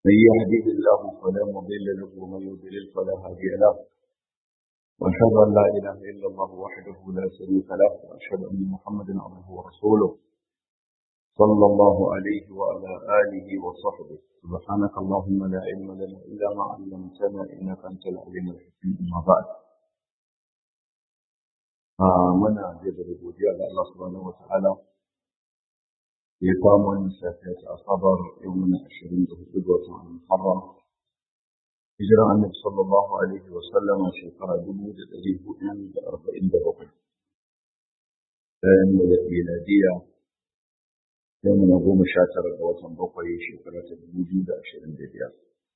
من يهده الله فلا مضل له ومن يضلل فلا هادي له وأشهد أن لا إله إلا الله وحده لا شريك له وأشهد أن محمدا عبده ورسوله صلى الله عليه وعلى آله وصحبه. سبحانك اللهم لا علم لنا إلا ما علمتنا إنك أنت العليم الحكيم. أما بعد منا جبر الوديع الله سبحانه وتعالى يقام سافية أصبر يومنا 20 ذو المحرم هجرة النبي صلى الله عليه وسلم شكرا جمود الأليه عند 47 ميلادية يوم نقوم شاتر الوطن بقي شكرا الوجود 25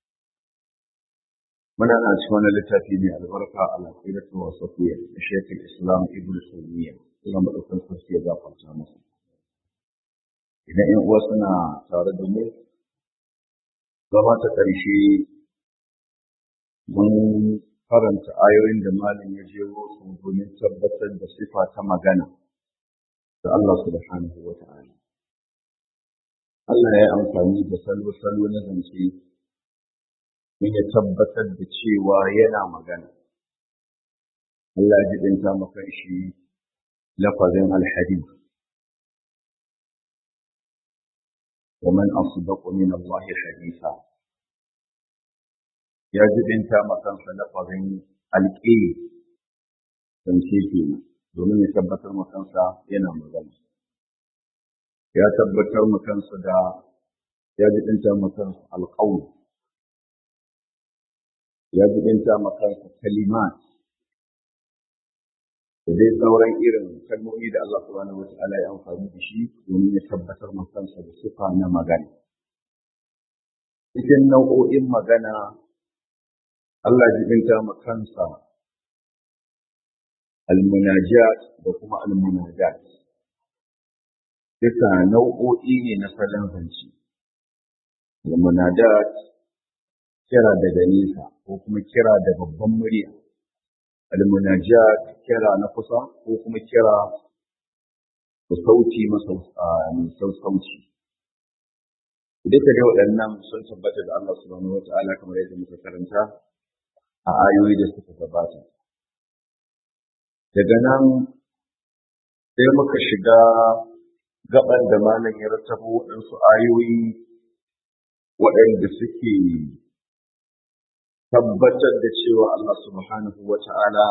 من أنا أتمنى لتأتيني البركة على قيلة وصفية الشيخ الإسلام ابن تيمية إلى مدرسة الفرسية ذاقة جامعة. إذا إن وصلنا تاردمو zama ta ƙarshe mun karanta ayoyin da malam ya jero su domin tabbatar da sifa ta magana da Allah subhanahu wa ta'ala. Allah ya yi amfani da salo-salo na zance don ya tabbatar da cewa yana magana. Allah ya jibinta maka shi lafazin alhadith. ومن أصدق من الله حديثا يجب أن تامكن فلفظ الكي تنشيكينا domin ya tabbatar makansa yana magana ya tabbatar makansa da ya jibinta makansa alƙaul ya jibinta makansa kalimat da dai sauran irin kalmomi da Allah subhanahu wata'ala ya amfani da shi domin ya tabbatar makansa da sifa na magana. Cikin nau'o'in magana Allah jibinta makansa almunajat da kuma almunajat. Duka nau'o'i ne na salon zance. Almunajat kira daga nesa ko kuma kira da babban murya. Almunajat kira na kusa ko kuma kira da sauti mai sassauci. Duka da waɗannan sun tabbata da Allah subhanahu wa ta'ala kamar yadda muka karanta a ayoyi da suka gabata. Daga nan sai muka shiga gaban da malam ya rattabo waɗansu ayoyi waɗanda suke tabbatar da cewa Allah subhanahu wa ta'ala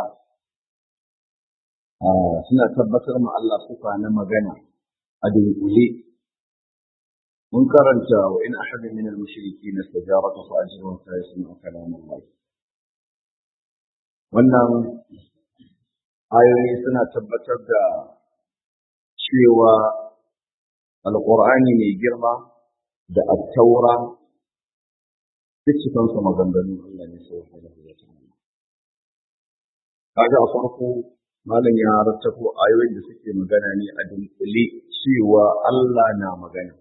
suna tabbatar ma Allah sifa na magana a dunkule. Mun karanta wa in ahadin min al-mushrikeena istajaraka fa ajruhu hatta yasma'a kalam Allah. Wannan ayoyi suna tabbatar da cewa Al-Qur'ani mai girma da At-Taura duk cikinsu maganganun Allah ne subhanahu wa ta'ala. Kaga a farko malam ya rattabo ayoyin da suke magana ne a dunkule cewa Allah na magana.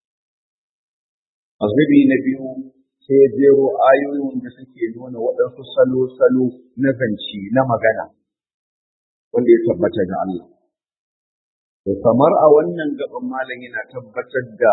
Azabi na biyu sai ya jero ayoyin da suke nuna waɗansu salo-salo na zance na magana wanda ya tabbata ga Allah. To kamar a wannan gaban malam yana tabbatar da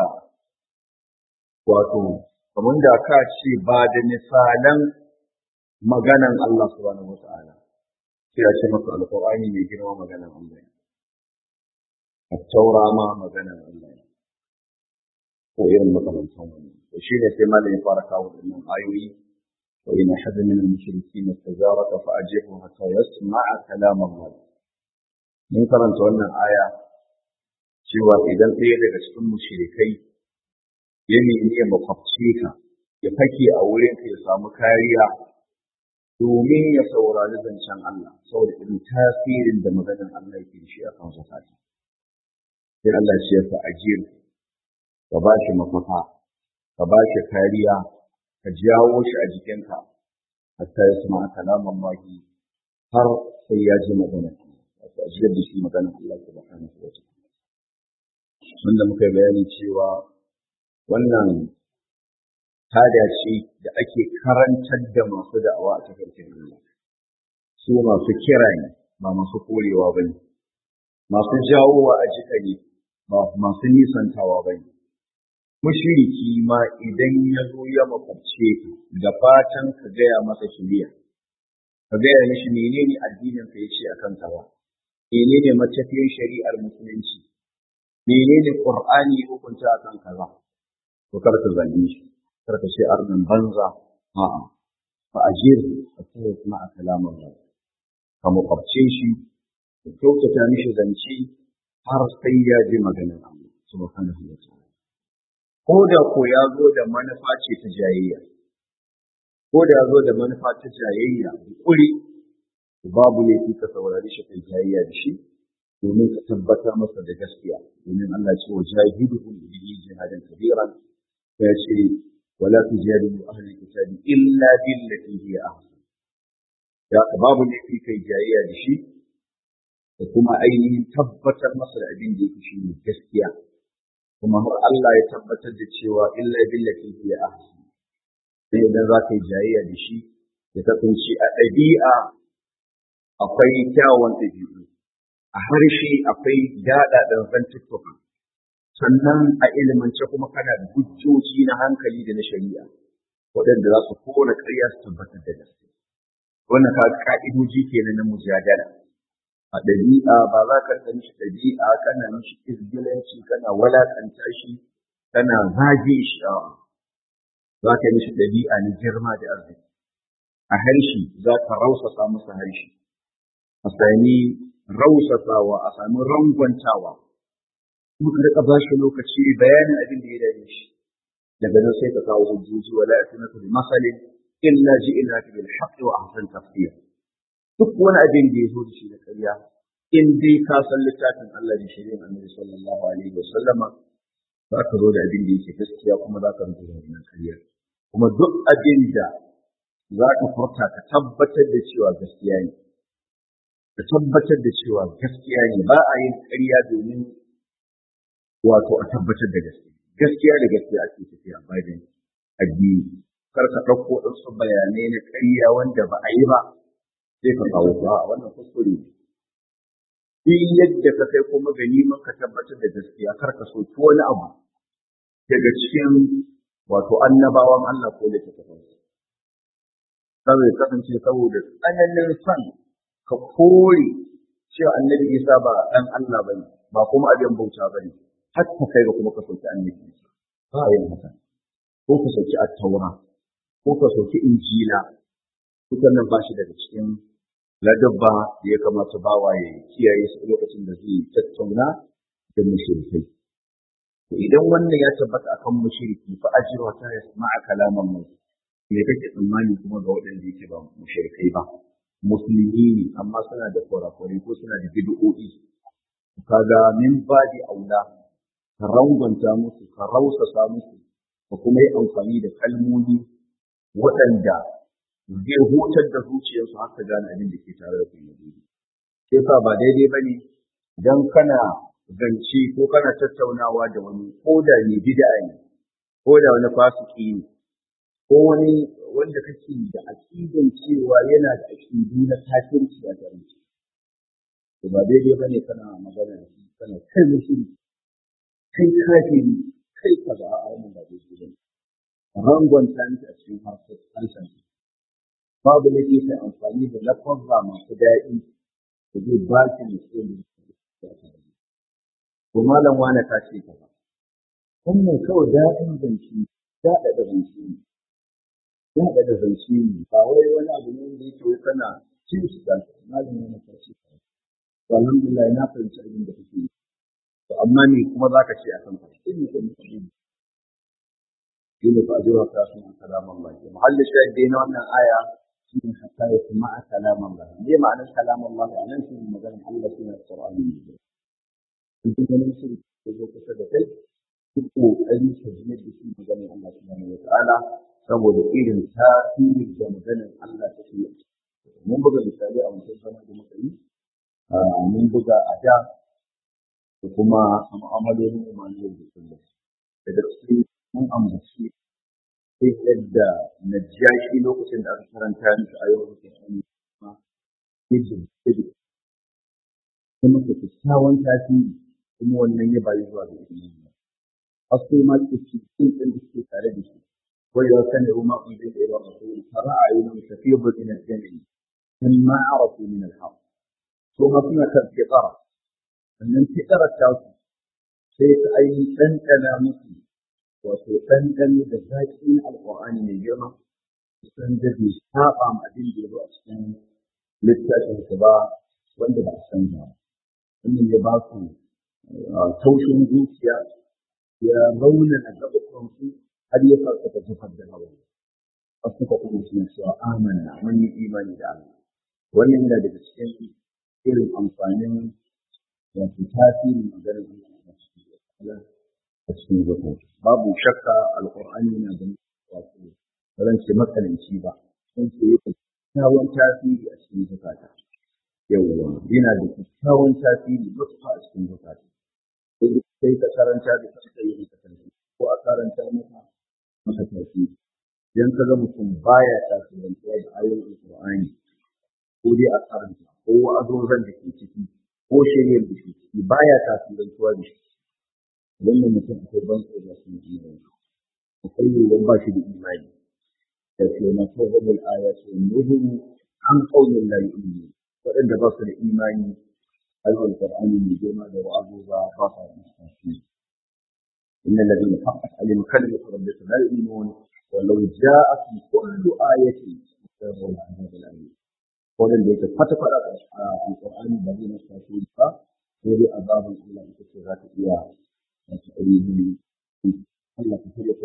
wato kamar da ka ce ba da misalan maganan Allah subhanahu wata'ala sai a ce maka alƙur'ani mai girma maganan Allah ne, At-Taura ma maganan Allah ne, ko irin makamantan wannan. To shi ne sai malam ya fara kawo waɗannan ayoyi wa in ahadun min al-mushrikeena istajaraka fa ajirhu hatta yasma'a kalam Allah. Mun karanta wannan aya cewa idan ɗaya daga cikin mushrikai ya nemi ya makwabce ka ya fake a wurin ka ya samu kariya domin ya saurari zancen Allah saboda irin tasirin da maganar Allah yake da shi a kan zakati. Sai Allah shi ya sa ajiyar ka ba shi mafaka ka ba shi kariya ka jawo shi a jikinka hatta ya sama kalaman maki har sai ya ji maganar Allah. Wato ajiyar da shi maganar Allah subhanahu wa ta'ala. Wanda muka yi bayani cewa wannan tada ce da ake karantar da masu da'awa a tafarkin Allah. Su masu kira ne, ba masu korewa ba ne, masu jawowa a jika ne, ba masu nisantawa ba ne. mushriki ma idan ya zo ya makwabce ka da fatan ka gaya masa shiriya, ka gaya mishi menene addinin ka yace akan kaza, menene matafiyan shari'ar musulunci, menene qur'ani ya hukunta akan kaza, to kar ka zage shi, kar ka ce arnin banza, a'a fa ajir fa kuma a kalaman Allah, ka makwabce shi ka kyautata mishi zance har sai ya ji maganar Allah subhanahu wa ta'ala. Ko da ko ya zo da manufa ce ta jayayya, ko da ya zo da manufa ta jayayya kuri, babu laifi ka saurari shi kai jayayya da shi domin ka tabbatar masa da gaskiya, domin Allah ce wa jahiduhum bihi jihadan kabiran, ya ce wala tujadilu ahli kitabi illa billati hiya ahsan. Ya babu laifi kai jayayya da shi da kuma ainihin tabbatar masa da abin da yake shi ne gaskiya, kuma har Allah ya tabbatar da cewa illa billati hiya ahsan. Sai idan za ka yi jayayya da shi ya kasance a ɗabi'a akwai kyawun ɗabi'u, a harshe akwai daɗaɗen zantuttuka, sannan a ilimance kuma kana da hujjoji na hankali da na shari'a waɗanda za su kona ƙarya su tabbatar da gaskiya. Wannan ka'idoji kenan na mujadala. A ɗabi'a ba za ka rika mishi ɗabi'a kana mishi izgilanci, kana walaƙanta shi, kana zage shi, za ka yi mishi ɗabi'a na girma da arziki. A harshe za ka rausasa masa harshe, a sami rausasawa, a sami rangwantawa, kuma ka rika ba shi lokaci bayanin abin da ya dame shi. Daga nan sai ka kawo hujjoji wala yatunaka bi masalin illa ji'naka bil haqqi wa ahsan tafsir. Duk wani abin da ya zo da shi na ƙarya, in dai ka san littafin Allah da shari'ar Annabi sallallahu alaihi wa sallama, za ka zo da abin da yake gaskiya kuma za ka rubuta wannan ƙarya. Kuma duk abin da za ka furta ka tabbatar da cewa gaskiya ne, ka tabbatar da cewa gaskiya ne, ba a yin ƙarya domin wato a tabbatar da gaskiya. Gaskiya da gaskiya ake tafiya bayan addini. Kar ka ɗauko ɗansu bayanai na ƙarya wanda ba a yi ba, sai ka kawo ba a wannan kuskure ne. Duk yadda ka kai kuma ga neman ka tabbatar da gaskiya, kar ka soki wani abu daga cikin wato annabawan Allah ko da take kansu. Saboda kasance saboda tsananin son ka kore cewa annabi Isa ba ɗan Allah bane, ba kuma abin bauta bane, har ka kai ga kuma ka soki annabi Isa. Ba a yin haka. Ko ka soki at-Taura, ko ka soki Injila, dukan nan ba shi daga cikin ladabba da ya kamata bawa ya kiyaye su lokacin da zai tattauna da mushrikai. To idan wannan ya tabbata akan mushriki fa ajru ta yasma'a kalaman mu, me kake tsammani kuma ga waɗanda yake ba mushrikai ba, musulmi ne amma suna da kurakurai ko suna da bid'o'i. Kaga min badi aula ka rangwanta musu, ka rausasa musu, ka kuma yi amfani da kalmomi waɗanda zai hutar da zuciyarsu har ka gane abin da ke tare da kai na daidai. Sai fa ba daidai ba ne idan kana zance ko kana tattaunawa da wani, ko da ne bid'a ne, ko da wani fasiki ne, ko wani wanda kake da aqidan cewa yana da aqidu na kafirci a gare shi. To ba daidai ba ne kana magana da shi, kana kai mushi, kai kafiri, kai kaza a wannan ba daidai ba ne. Rangwanta ni a cikin harshen babu da ke amfani da lafazza masu daɗi da zai ba ki mutum da ta yi. To malam wane ta ce ka ba. Wannan kawai daɗin zance, daɗaɗa zance ne. Daɗaɗa zance ne, ba wai wani abu ne da yake wai kana cin shi da malam wane ta ce ka ba. To alhamdulillah na fahimci abin da kake yi. To amma me kuma za ka ce a kan ka? Shi ne ka mutu ne. Shi ne fa ajiyar ta suna kalaman Allah. Muhallin shahid dai na wannan aya shine hatta ya kuma kalaman Allah. Me ma'anar kalaman Allah? Anan shi ne maganar Allah shine Qur'ani ne. Idan ganin shi da zo kusa da kai, duk kokari ka ji da shi maganar Allah subhanahu wa ta'ala saboda irin tasirin da maganar Allah take yi. Mun buga misali a wancan zaman da muka yi, mun buga a da kuma mu'amalolin umarniyar da kullum. Daga cikin mun ambaci sai yadda Najashi lokacin da aka karanta masa ayoyin Qur'ani kuma yadda kuma kyakkyawan tasiri kuma wannan ya bayi zuwa ga imani. asu ma cikin din da suke tare da shi wai da kan ruwa ma kun da ila rasul fara ayyuna tafidu min al-jannah mimma arafu min al-haq to ma suna kan fitara sannan fitarar ta su sai ta ainihin ɗanɗana musu wato ɗanɗano da zaƙin alƙur'ani mai girma san da bai saba ma abin da ya zo a cikin littafin su ba wanda ba a san ba wannan ya ba su taushin zuciya ya raunana gaɓuɓɓan su har ya sa suka jefar da hawa a suka kuma suna cewa amanna mun yi imani da Allah wannan yana daga cikin irin amfanin wato tasirin maganar Allah a cikin zuciya babu shakka alƙur'ani yana da wato ran ce matsalanci ba sun ce yake kyakkyawan tasiri a cikin zukata yawwa yana da kyakkyawan tasiri matuƙa a cikin zukata sai ka karanta da kanka yi maka tasiri ko a karanta maka tasiri idan ka ga mutum baya tasirantuwa da ayoyin Qur'ani ko dai a karanta ko wa'azozan da ke ciki ko shirye da ke ciki baya tasirantuwa da shi wannan mutum akwai ban tsoro da sun imani akwai yiwuwar ba shi da imani يتلون فوهم الآيات والنذر عن قوم لا يؤمنون وإن بصر الإيمان أيها القرآن من جمال وأبوها بصر المستقيم إن الذين حقت عليهم كلمة ربك لا يؤمنون ولو جاءتهم كل آية يستغفرون العذاب الأليم ولن يتفتق القرآن الذين استغفرون غير عذاب الله بكثرات إياه وتأييده الله كثير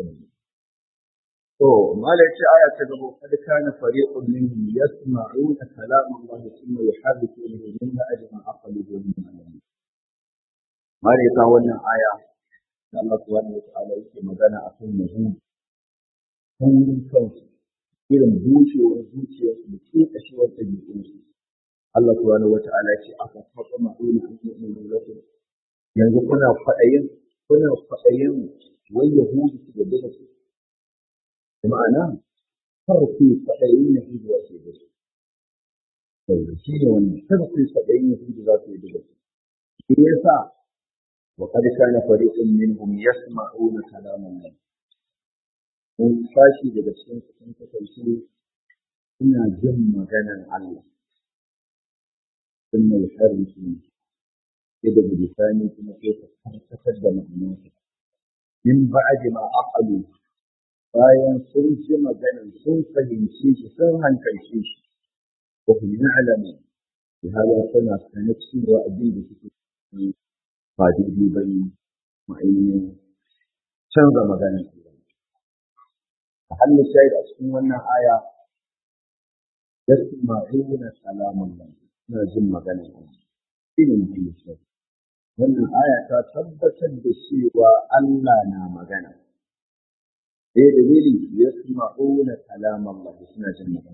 مالك آية تقول قد كان فريق منهم يسمعون كلام الله ثم يحرفونه من بعد ما عقلوه من علمه. مالك وانا آية الله سبحانه وتعالى يكي مغانا أكون مهم كل كوت إذن بوشي وزوشي بكي أشوى تجيئون الله سبحانه وتعالى يكي أفتطمعون أن يؤمنوا لكم يعني كنا فأيين واليهود تجددوا ma'ana farko faɗayin yahudu za su yi da su shi ne wannan farko faɗayin yahudu za su yi da su shi ne yasa wa qad kana fariqun minhum yasma'una kalam Allah mun fashi daga cikin su sun kasance suna jin maganar Allah sunna al-harbi da bisani kuma sai ta karkatar da ma'anarsa min ba'di ma aqalu bayan sun ji maganin sun fahimci shi sun hankalce shi ko kuma na alama da hala suna sanar cewa abin da suke ba daidai ba ne ma'ainihin canza maganin a hannun shahid a cikin wannan aya yasma'una kalaman Allah suna jin maganin Allah irin hannun shahid wannan aya ta tabbatar da cewa Allah na magana إيه دليل يسمعون كلام الله سنة جنة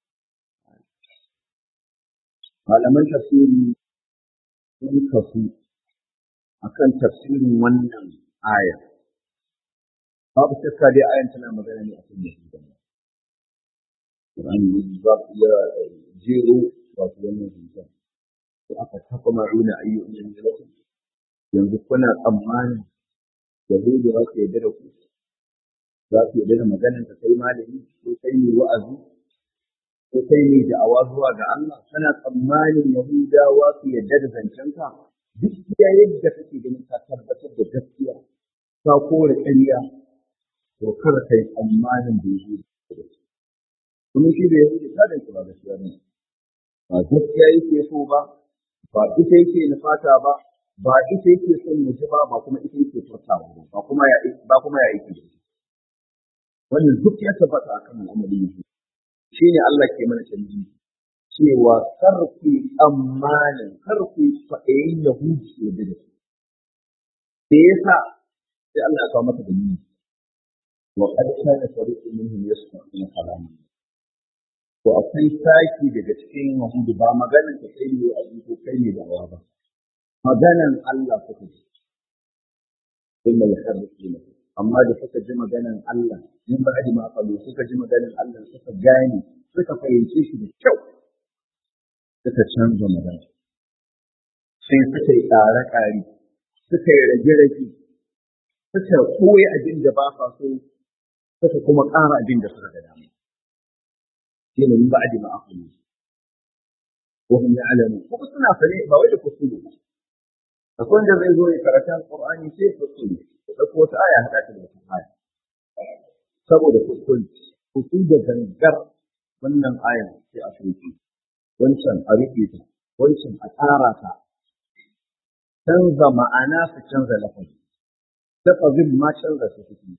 قال من تفسير كفي أكن تفسير ونن آية باب تكادي آية تنا مغنى أكن الجنة القرآن يجب جيرو وأكلنا الجنة وأكد تطمعون أي أمين لكم ينزقنا أمان يهود رأسي يدركوا za su yi maganar ka kai malami ko kai ne wa'azi ko kai ne da'awa zuwa ga Allah kana tsammanin Yahudawa su yarda da zancenka duk iya yadda kake ganin ka tabbatar da gaskiya ka kore ƙarya to kada kai tsammanin da yake da shi kuma shi da yake da kada ba gaskiya ne ba gaskiya yake so ba ba ita yake nufata ba ita yake son mu ji ba kuma ita yake furtawa ba kuma ya yake da wannan duk ya tabbata akan al'amari ne shi ne Allah ke mana canji cewa karfi tsammanin karfi faɗayin Yahudi ke da su da yasa sai Allah ya kawo mata da ni wa qad kana fariqun minhum yasma'una kalaman to akwai saki daga cikin Yahudi ba maganar ta kai ne a ko kai ne da ba maganar Allah kuka ji inna al-harbi amma da suka ji maganar Allah in ba da maƙalu suka ji maganar Allah suka gane suka fahimce shi da kyau suka canza magana sai suka yi ƙare-ƙare suka yi rage-rage suka koya abin da ba sa so, suka kuma ƙara abin da suka ga dama. Shi ne ba a ma akulu. Wahum ya'lamu. Kuma suna sane ba wai da kuskure ba. Akwai wanda zai zo ya karanta Qur'ani sai ya kuskure. Ya ɗauko wata aya haɗa ta da wata aya. Saboda kuskure. Kuskure da gangar wannan ayan sai a soke. Wancan a rufe ta. Wancan a tsara ta. Canza ma'ana su canza lafazi. Lafazin ma canza su suke.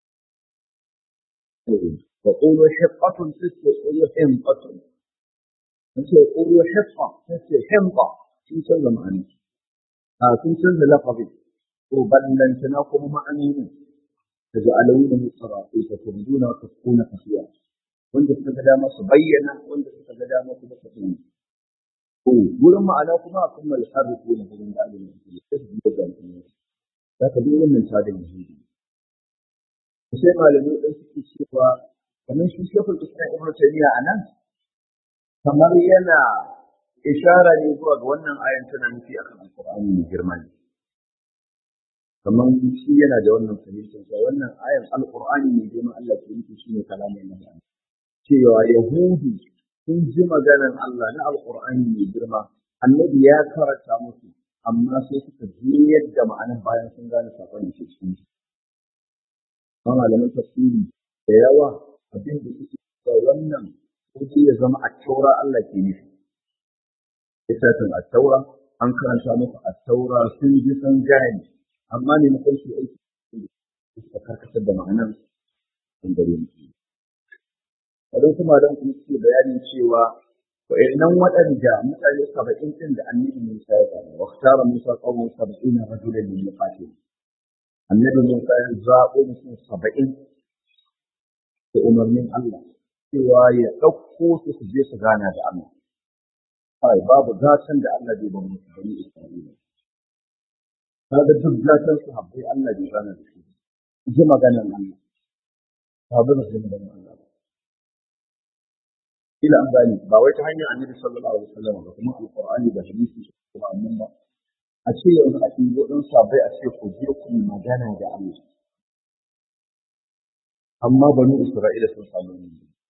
وقولوا حقة تقولوا حمقة. أنت يقولوا حقة أنت حمقة. شو تسوي معني؟ شو تسوي لفظي؟ وبلن تناقم معنيه. تجعلونه قراطيس تبدون وتخفون خفيا. وأنت تتكلم صبينا وأنت تتكلم صبينا. ولما أناكم ثم يحرفونه من بعد المسلمين. لا تدور من هذا المسلمين. sai malamai ɗin suke cewa kamar shi shekul islam ibn taymiya a nan kamar yana ishara ne zuwa ga wannan ayan tana nufi akan alqur'ani mai girma ne kamar shi yana da wannan fahimtar cewa wannan ayan alqur'ani mai girma Allah ke nufi shine kalamin Allah cewa yahudu sun ji maganar Allah na alqur'ani mai girma annabi ya karanta musu amma sai suka ji yadda ma'anar bayan sun gane sakon da ke cikin shi malaman tafsiri da yawa abin da suke cewa wannan kuke ya zama a taura Allah ke nufi. Littafin a taura an karanta muku a taura sun ji sun gane amma ne na kai aiki suka karkatar da ma'anar sun gare mu. Wadon kuma don kuma suke bayanin cewa wa'annan waɗanda mutane 70 ɗin da annabi Musa ya gane wa ktara Musa qawmu 70 rajulan min yuqatil. Annabi Musa ya zaɓo mutum 70 da umarnin Allah cewa ya ɗauko su je su gana da Allah. Ai, babu gatan da Allah bai ba musu bani Isra'ila. Kaga duk gatan su habbai Allah bai gana da su. Ji maganar Allah. Babu da ji maganar Allah. Ila an gani ba wai ta hanyar Annabi sallallahu alaihi wasallam ba kuma Alƙur'ani da hadisi kuma annan ba. A ce yanzu a ɗigo ɗin sabai a ce ku je ku yi magana da Allah. Amma bani Isra'ila sun samu ne.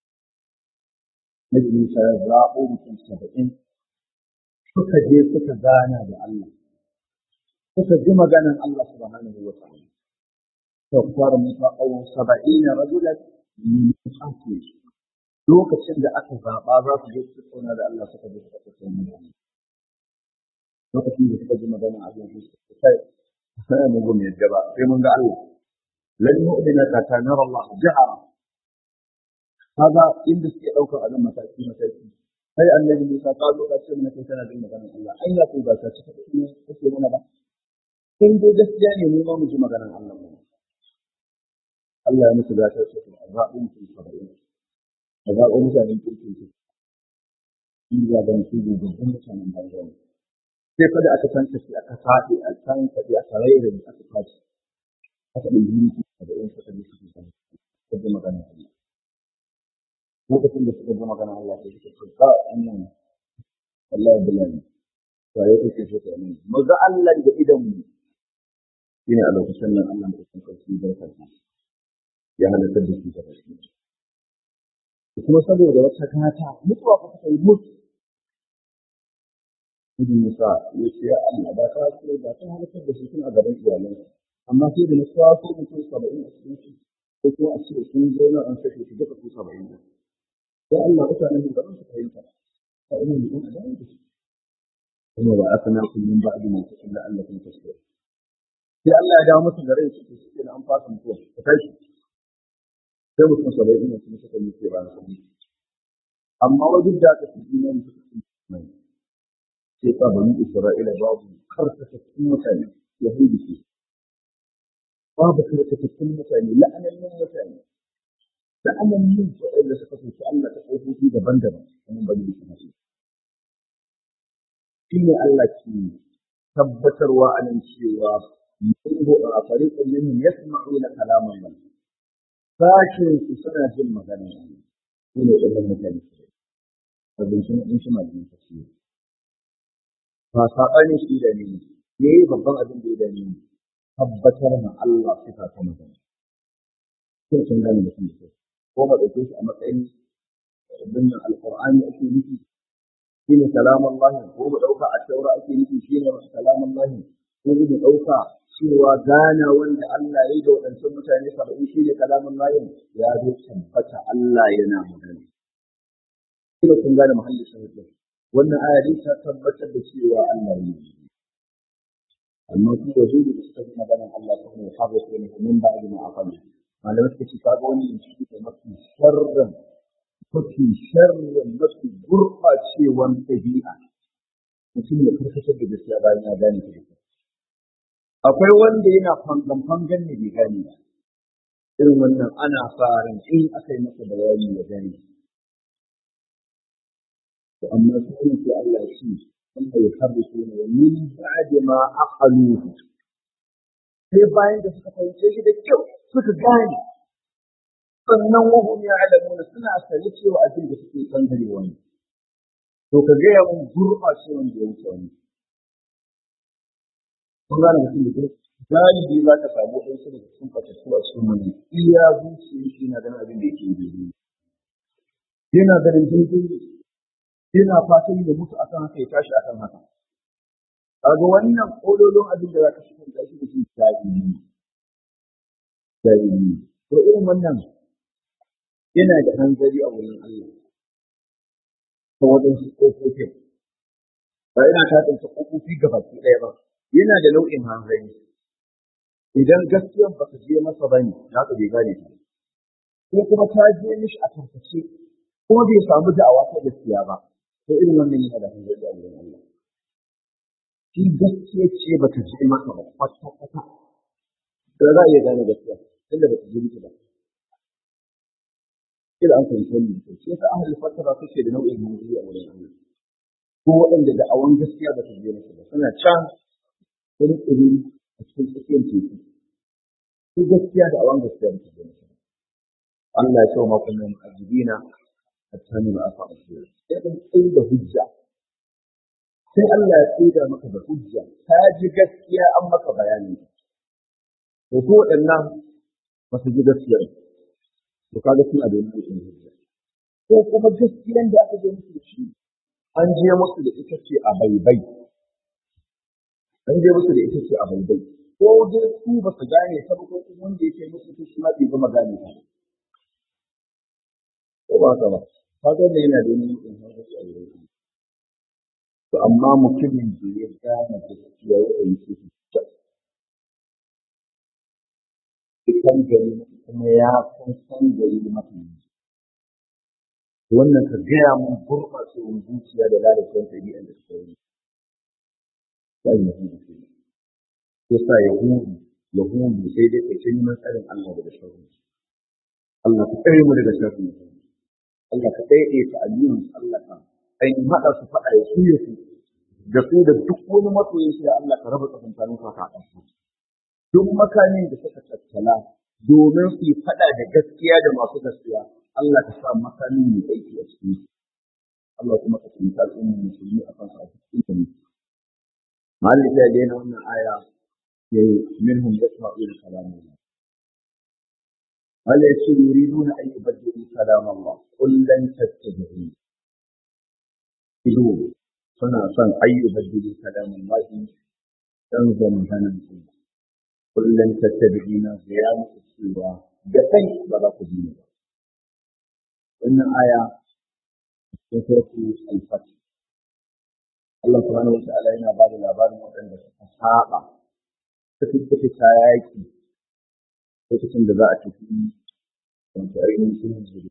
Nabi Musa ya zaɓo mutum 70 suka je suka gana da Allah. Suka ji maganan Allah subhanahu wa ta'ala. To fara Musa awon 70 rajulan min qatl. Lokacin da aka zaɓa za su je su tsona da Allah suka je suka tsona. Lokacin da suka ji magana Allah sai mu gumi yadda ba sai mun ga Allah lan nu'mina ta nara Allah jahara kaga inda suke daukar azan mataki sai annabi Musa ka zo ka ce mana kai kana jin maganar Allah ai ya ko ba ta cika ne kake mana ba in dai gaskiya ne mu ma mu ji maganar Allah Allah ya musu gata ce azabun su sabai azabun mutanen kirkin su in ya ban su gudun mutanen banza sai kada aka tanka shi aka faɗi a can kaɗi aka raira da aka faɗi aka ɗin jini da in suka ji suke kan suka ji magana Allah lokacin da suka ji magana Allah sai suka ce ka annan wallahi billahi to ya kace shi ta ne mu ga Allah da idan mu shine a lokacin nan Allah da kan kai da kai ya halatta da shi da shi kuma saboda wata kata mutuwa ko ta yi mutu Ibn Musa ya ce ya Allah ba ta ce ba ta halakar da shi a gaban iyalan amma sai da na kwaso mutum 70 a cikin shi ko kuma a ce sun zo na an sake shi duka su 70 ya Allah mutanen da ba su fahimta fa ina mutum a da shi kuma ba a sanar kullum ba abin da Allah Allah kun tashi sai Allah ya dawo musu da rai su suke na an fasa mutuwa ta tashi sai mutum 70 ne kuma suka yi ke ba su amma wajen da aka fi imani suka fi sai ka bani Isra'ila babu karkatattun mutane Yahudi ce babu karkatattun mutane la'anannin mutane la'anannin waɗanda suka fi Allah ta ƙofofi daban-daban kamar bani Isra'ila shi ne Allah ke tabbatarwa a nan cewa yuhu a fariqin minhum yasma'una kalaman Allah sashin su suna jin magana ne su ne ɗan mutane abin shi in shi malamin tafsiri ba saɓanin shi da ne ne babban abin da ya dame ni tabbatar ma Allah sifa ta magana. Sai sun gane da sun ce, ko ba ɗauke shi a matsayin dinnan alƙur'ani ake nufi shi ne kalamun lahi, ko ba ɗauka a taura ake nufi shi ne kalamun lahi, ko ba ɗauka cewa gana wanda Allah ya yi da waɗancan mutane 70 shi ne kalamun lahi, ya zo tabbata Allah yana magana. Kina kun gane muhallin shahidin. Wannan aya dai ta tabbatar da cewa Allah ya yi. Amma su da zuwa da suka yi maganar Allah ta hanyar haɗa su ne min ba a jima a kan malamai suka ce kaga wannan shi ne mafi sharrin mafi gurɓacewan ɗabi'a mutum ya karkatar da gaskiya bayan ya gane ta gaskiya. Akwai wanda yana fangan ne bai gane ba. Irin wannan ana farin in aka yi masa bayani ya gane. Amma sai sai Allah shi wanda ya harbice ne min ba'da ma aqaluhu. Sai bayan da suka fahimce shi da kyau suka gane. Sannan wahum ya'lamuna suna sani cewa abin da suke san gare wani. To ka ga mun gurɓacewan da ya wuce wani. Kun gane mutum da kyau. Galibi za ka samu ɗansu da sun fatattu a cikin wani iya zuciya shi na ganin abin da yake yi. Yana ganin daidai yana fatan ya mutu akan haka ya tashi akan haka. Kaga wannan kololon abin da za ka shiga da shi da shi jahili. To irin wannan yana da hanzari a wurin Allah. Ta waɗansu ƙofofi. Ba yana tatanta ƙofofi gabaki ɗaya ba. Yana da nau'in hanzari. Idan gaskiyan ba ta je masa ba ne, za ka bai gane ta. Ko kuma ta je mishi a tarkace, kuma bai samu da'awa ta gaskiya ba. To irin wannan yana da hanzari a wurin Allah. Shi gaskiya ce ba ta je masa ba kwata-kwata. Da za a iya gane gaskiya, tunda ba ta je miki ba. Kila an fahimci wannan da shi yasa ahlul fatara suke da nau'in hanzari a wurin Allah. Ko waɗanda da'awan gaskiya ba ta je masa ba, suna can wani tsibiri a cikin tsakiyar teku. Su gaskiya da'awan gaskiya ba ta je masa ba. Allah ya ce wa makon nan ajibina الثاني أصعب الشيء إذا هجة sai Allah ya tsira maka da hujja ta ji gaskiya an maka bayani to ko waɗannan ba su ji gaskiya to kaga suna da wani hujja ko kuma gaskiyan da aka je musu da shi an je musu da ita ce a baibai ko dai su ba su gane ta ko kuma wanda yake musu ita shi ma bai gama gane ta ko ba haka ba kaga ne yana da wani hujja a wurin to amma mutumin da ya gane gaskiya ya yi su kyau kan gari kuma ya san gari mafi wannan ka gaya mun gurɓacewar zuciya da lalacewar ɗabi'ar da suka yi sai yahudu ce ya sa yahudu sai dai kai neman tsarin Allah daga sharri Allah ka tsare mu daga sharri Allah ka daidaita addinin Allah ka ainihin haɗa su faɗa ya su da su da duk wani masoyin shi Allah ka raba tsakankanin su a su. Duk makamin da suka tattala domin su yi faɗa da gaskiya da masu gaskiya Allah ka sa makamin mai aiki a cikin su. Allah kuma ka tsinta al'ummar musulmi a kansu a cikin su. Malik ya daina wannan aya ya yi minhum yasma'una kalamullah. Allah ya ce yuriduna an yubaddilu kalamullah qul lan tattabi'u. Ido suna son ayyubaddilu kalamullah dan zamanin su. Kullum tattabi'ina ya muku cewa da kai ba za ku bi ni ba. Wannan aya ta farko al-Fath. Allah subhanahu wa ta'ala yana ba da labarin waɗanda suka saba suka ta yaki lokacin da za a tafi wanda ainihin sun zuri.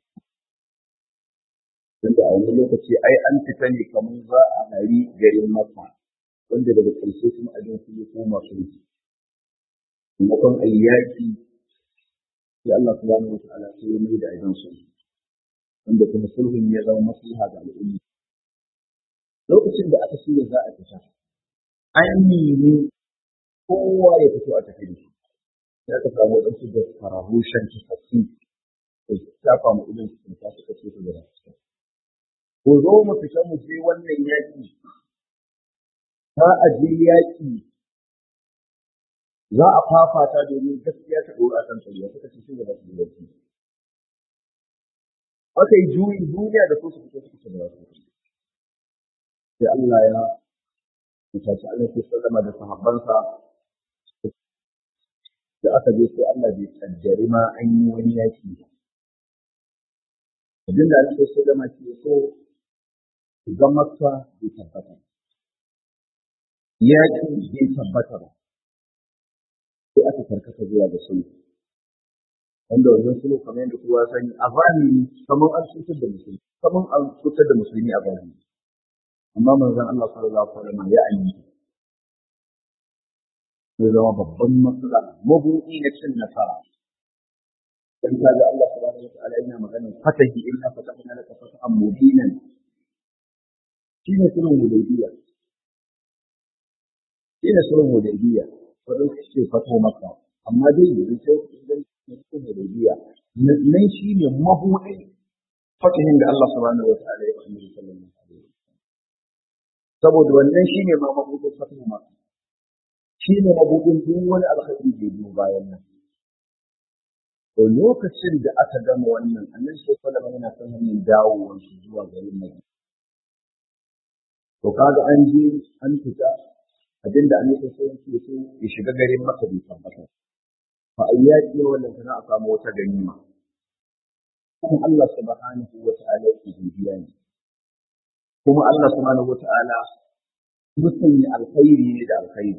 Tunda a wani lokaci ai an fita ne kamar za a hari garin Makka wanda daga ƙarshe kuma abin su ya koma sulhu. Maimakon a yi yaƙi sai Allah subhanahu wa ta'ala sai ya mai da abin sulhu wanda kuma sulhun ya zama maslaha ga al'umma. Lokacin da aka shirya za a fita an nemi kowa ya fito a tafi da shi. Sai aka samu waɗansu da farahushen tafafi da shafa mu idan su ta suka ce su da rasu. Ko zo mu fita mu je wannan yaƙi, za a je yaƙi za a fafata domin gaskiya ta ɗora kan tsariya suka ce sai da su da su. Aka yi juyin duniya da su fito suka ce da su. Sai Allah ya mutaci Allah sai sallama da sahabbansa da aka je sai Allah bai kaddari ma an yi wani yaki ba. Abin da Allah sai sallama ke so ga Makka bai tabbata. Yaki bai tabbata ba. Sai aka karkata zuwa da sulhu. Wanda wannan sulhu kamar yadda kowa sani a zahiri kamar an cutar da musulmi, kamar an cutar da musulmi a zahiri. Amma manzon Allah sallallahu alaihi wasallam ya ayi sai zama babban matsala mabuɗi na cin nasara. Dan kaga Allah subhanahu wa ta'ala yana magana fatahi inna fatahna laka fatahan mubinan. Shine sulhun Hudaybiyya. Shine sulhun Hudaybiyya. Wadda ce fato maka amma dai yanzu sai idan mutum da biya nan shi ne mabuɗin fatihin da Allah subhanahu wa ta'ala ya yi annabi sallallahu alaihi wasallam saboda wannan shi ne ma mabuɗin fatihin maka shi ne mabuɗin duk wani alkhairi da biyo bayan nan to lokacin da aka gama wannan annabi sallallahu alaihi wasallam yana son hanyar dawowar su zuwa garin Madina to kaga an je an fita abinda an yi sai yake so ya shiga garin Makka bai tabbata fa ayyaki wannan kana a samu wata ganima kuma Allah subhanahu wa ta'ala yake bibiya ne kuma Allah subhanahu wa ta'ala musanya alkhairi ne da alkhairi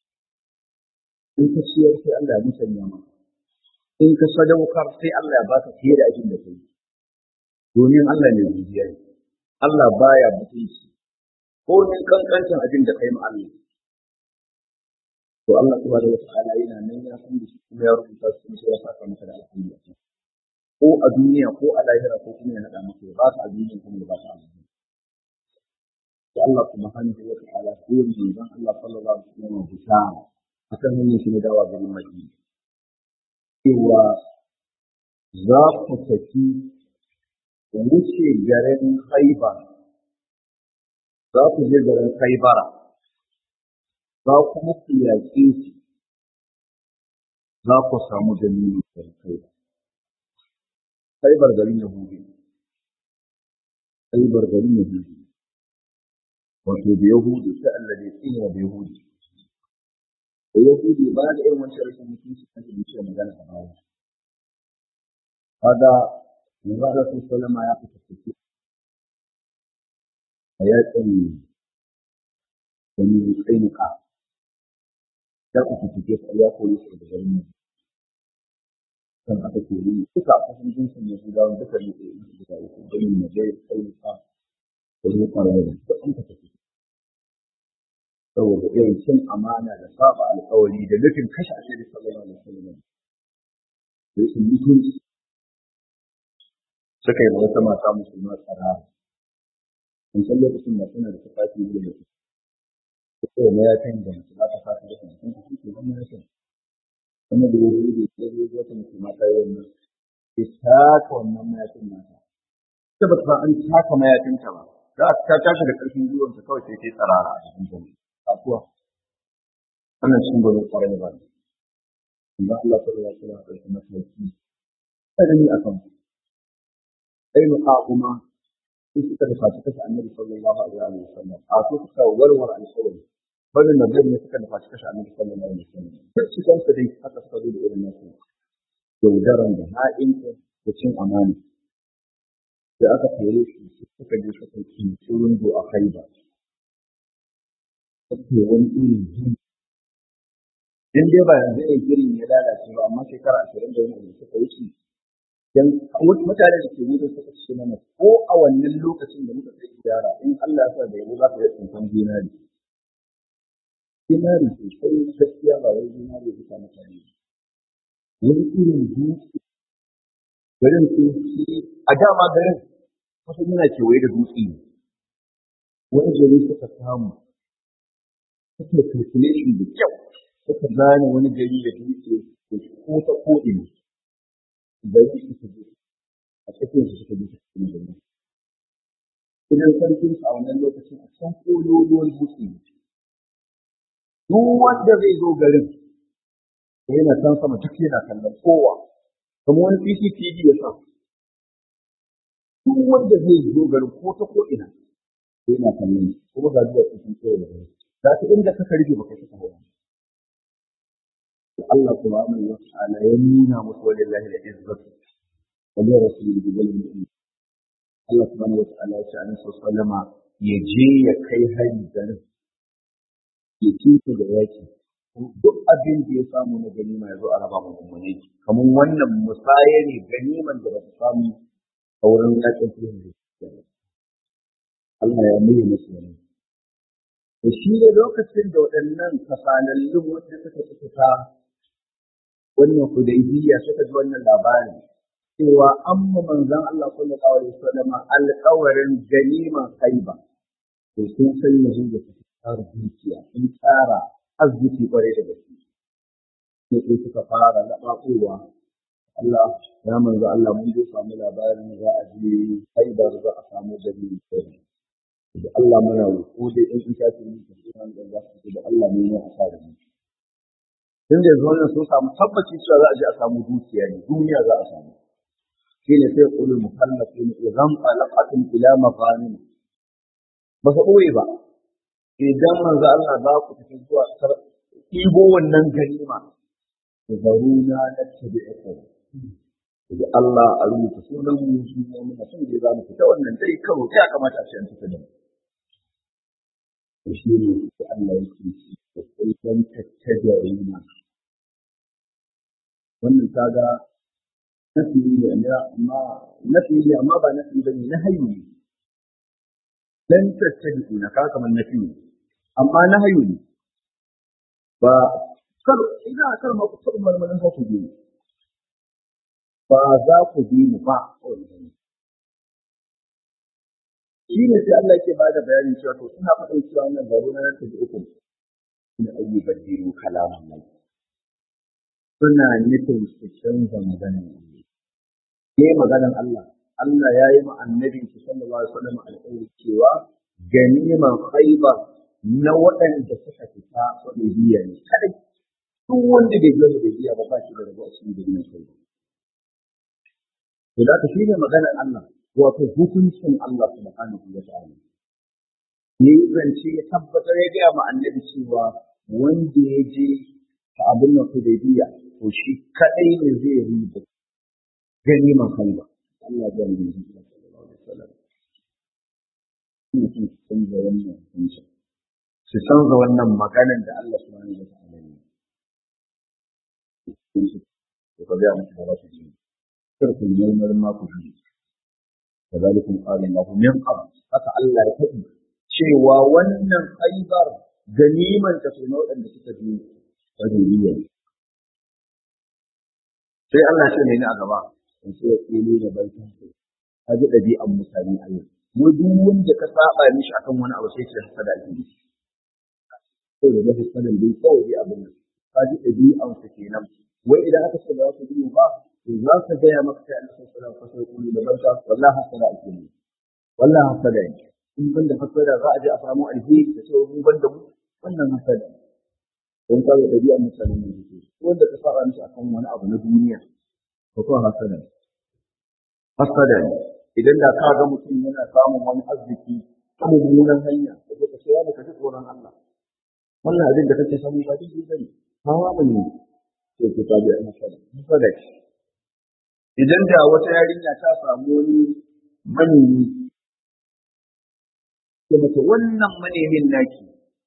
in ka ciyar sai Allah ya musanya maka in ka sadaukar sai Allah ya baka fiye da abin da kai domin Allah ne bibiya ne Allah baya mutunci ko ne kankancin abin da kai ma Allah to Allah subhanahu wa ta'ala yana nan ya san da shi kuma ya rubuta su sai ya saka maka da alheri ko a duniya ko a lahira ko kuma ya nada maka ya baka a duniya kuma ya baka a lahira to Allah subhanahu wa ta'ala ko manzon Allah sallallahu alaihi wasallam bisa akan hanyar shi ne dawa garin Madina cewa za ku tafi wuce garin Khaibar za ku je garin Khaibara za kuma ku yaƙe su za ku samu dalilin Khaibar. Khaibar garin Yahudi. Khaibar garin Yahudi. Wato da Yahudi sai Allah bai tsina da Yahudi. Da Yahudi ba da irin wancan rashin mutunci kan da muke magana a baya. Kaga Manzo Allah sallama ya fita ciki. A yaƙin wani tsainuka. Dan aka fice su ya koyi su da garin kan aka koyi suka kusan jinsin ne su dawo duka ne su da su garin ne da sai ka ko ne fara da an ta tafi saboda irin cin amana da saba alƙawari da nufin kashe annabi sallallahu alaihi wasallam sai su mutunci suka yi wata mata musulma tsara in san lokacin da suna da tufafi da ko ne ya kan da za ta fara da kan kuma shi ne ya san kuma da wuri da ke da wata mutum mata yayin nan ita ko wannan mayatin mata tabbata an taka mayatin ta ba za ta tashi da karfin gwiwar ta kawai sai ta tsarara a cikin jami'a kasuwa wannan sun gobe kwarai ba amma Allah sallallahu alaihi wasallam ya kuma sai sai ni akan sai mu kuma in suka da fashi kashe annabi sallallahu alaihi wasallam a so suka warware alƙawari bari na gani ne suka da fashi kashe annabi sallallahu alaihi wasallam duk su kansu dai haka suka zo da irin nasu yaudaran da ha'inta da cin amana da aka kore su suka je suka kinci rundo a Khaiba suke wani irin jini in dai ba yanzu ne girin ya lalace ba amma shekara 20 da wani suka yi shi dan mutane da ke wuce suka ce mana ko a wannan lokacin da muka kai ziyara in Allah ya sa da yabo za ka yi tsinkan dinari sosai gaskiya ba wai dinari duka mutane wani irin dutse garin su a dama garin wasu yana kewaye da dutse wani gari suka samu suka calculation da kyau suka gane wani gari da dutse ko ta ko'ina gari suka je a cikin su suka je cikin gari. Idan sarkin a wannan lokacin a can kololuwar dutse duk wanda zai zo garin yana can sama duk yana kallon kowa kamar wani CCTV ya sa duk wanda zai zo garin ko ta ko ina yana kallon kuma ga zuwa cikin kowa da za ta inda ka karbe baka saka hawa Allah subhanahu wa ta'ala ya nuna musu wallahi da izzatu wa bi rasulihi wal mu'minin Allah subhanahu wa ta'ala ya ce annabi sallama ya je ya kai hari garin ya kifa da yaki duk abin da ya samu na ganima ya zo a raba mu mummune kamar wannan musaya ne ganiman da ba su samu a wurin yakin fiye Allah ya mai musu ne to shi ne lokacin da waɗannan kasalallun wanda suka fita wannan Hudaybiyya suka ji wannan labari cewa an ma manzon Allah sallallahu alaihi wasallam alƙawarin ganima Khaiba to sun san yanzu da su tsara dukiya sun tsara arziki kwarai da gaske sai suka fara laɓaɓowa Allah ya manzo Allah mun zo samu labarin za a je Khaibar za a samu ganima da Allah mana ko dai in ka ce ni kan da za su da Allah ne ya asa da mu tun da zuwa sun samu tabbaci cewa za a je a samu dukiya ne duniya za a samu shine sai qulul mukallafin idan qalaqatum ila mafanin ba ka ɓoye ba idan manzo Allah za ku tafi zuwa ɗibo wannan ganima da zaruna na tabi'akum da Allah a rubuta sunan mu shi ne mun san da za mu fita wannan dai karo ya kamata a ce an fita da mu to shi ne da Allah yake ci da kullum tattabi'una wannan kaga nafi ne amma ba nafi bane na hayyu lan tattabi'una ka kamar nafi ne amma na hayyu ne ba kar ina kar ma ku tsoro marmarin ku bi ba za ku bi mu ba shi ne sai Allah yake bada bayanin cewa to ina faɗin cewa wannan garo na tabi'ukum ina ayyukan diru kalaman nan suna nufin su canza maganar Allah ne maganar Allah Allah ya yi ma annabi sallallahu alaihi wasallam alƙawari cewa ganiman Khaibar na waɗanda suka fita Hudaybiyya ne kadai duk wanda bai je Hudaybiyya ba ba shi da rabo a cikin ganiman Khaibar to da ka shine maganar Allah wato hukuncin Allah subhanahu wa ta'ala ne zance ya tabbatar ya ga ma annabi cewa wanda ya je ta abin nan Hudaybiyya to shi kadai ne zai riba ganiman Khaibar Allah ya yi sallallahu alaihi wasallam shi sun ga wannan hukunci su san ga wannan maganar da Allah subhanahu wa ta'ala ya yi to ka ga musu da su ji kar ku yi ma ku ji kadalikum qala Allahu min qabl haka Allah ya faɗi cewa wannan Khaibar ganiman ta sai na waɗanda suka bi Hudaybiyya sai Allah ya ce ne a gaba in sai ya tsere da baitin sai ka ji ɗabi'an mutane Allah mu duk wanda ka saba mishi akan wani abu sai ka hasada ake yi ko da hasadan dai kawai abin nan ka ji ɗabi'an su kenan wai idan aka ce ba su bi ba to za ka ga ya maka sai Allah sallallahu alaihi wasallam da barka wallahi hasada ake yi wallahi hasada ne in banda hasada za a je a samu alheri da sai mun banda mu wannan hasada don ka ga ɗabi'an mutane ne wanda ka saba mishi akan wani abu na duniya ko hasada ne idan da ka ga mutum yana samun wani arziki ta mummunan hanya da ka ce ya ka ji tsoron Allah wannan abin da kake samu ba dai bane hawa ne sai ka tabi a hasada idan da wata yarinya ta samu wani manomi da mata wannan manemin naki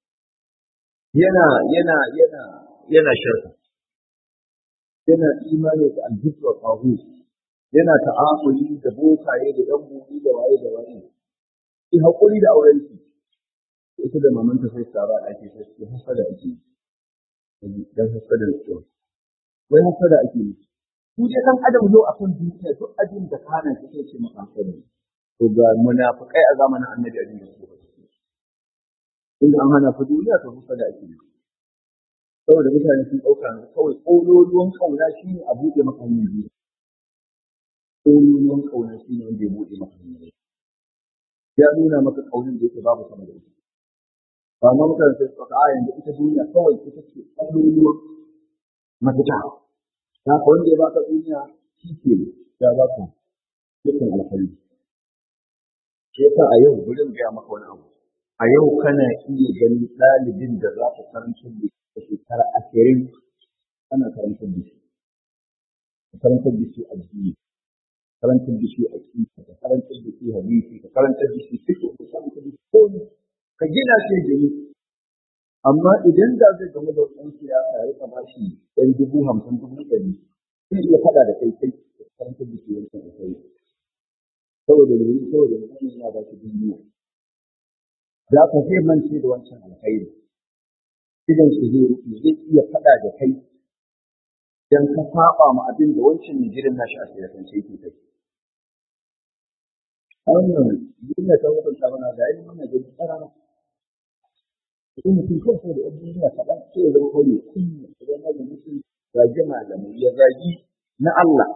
yana shirka yana imani da aljihu wa qahu yana ta'amuli da bokaye da dan buɗi da waye ki hakuri da auren ki ita da mamanta sai tsara ake sai hasada ake dan hasada ce wai hasada ake ku je kan adam zo a kan duniya duk abin da kana kike ce maka hasada to ga munafikai a zamanin annabi a duniya inda an hana fa duniya to hasada ake saboda mutane sun ɗauka kawai ƙololuwan ƙauna shi ne a buɗe maka hanyar biyu ƙololuwan ƙauna shi ne wanda ya buɗe maka hanyar biyu ya nuna maka ƙaunin da yake babu sama da ita ba ma mutane sai suka a yanzu ita duniya kawai ita ce ƙololuwan mafita. Na ka wanda ya baka duniya shi ke ya baka dukkan alkhairi. Shi yasa a yau gurin gaya maka wani abu. A yau kana iya ganin ɗalibin da za ka karantar da shekara 20 ana karantar da shi. Ka karantar da shi addini, karantar da shi aqida, ka karantar da shi hadisi, ka karantar da shi fiqh, ka karantar da shi komai. Ka gina shi gani. Amma idan da zai gamu da ɗan siyasa ya kama shi ɗan 50,000, 100,000, zai iya faɗa da kai kai ka karantar da shi wancan alkhairi. Saboda mutum yana ba shi duniya. Za ka zai mance da wancan alkhairi. Idan shi zai iya faɗa da kai dan ka saba ma abin da wancan mai gidan nashi a siyasance yake kai. Wannan duniya ta hukunta mana da yayin mana da tsara. Idan mutum kawai da ɗan duniya kaɗan sai ya zama kawai kunya idan ya mutum zagi malamai ya zagi na Allah.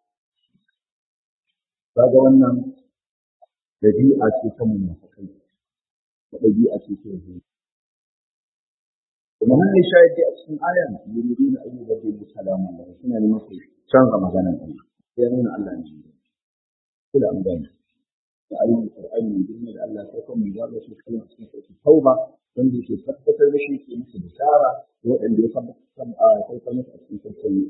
Kaga wannan ɗabi'a ce ta munafikai, ɗabi'a ce ta yanzu. Kuma hannun shayar da a cikin ayan yuriduna an yubaddilu kalam Allah, suna neman su canza maganar Allah. Sai nuna Allah ne. Kula an gani. Da ayyukan Qur'ani ne girma da Allah sai kuma ya ga su cikin Tauba wanda yake tabbatar da shi ke musu bishara waɗanda ya tabbatar a sai kuma a cikin sai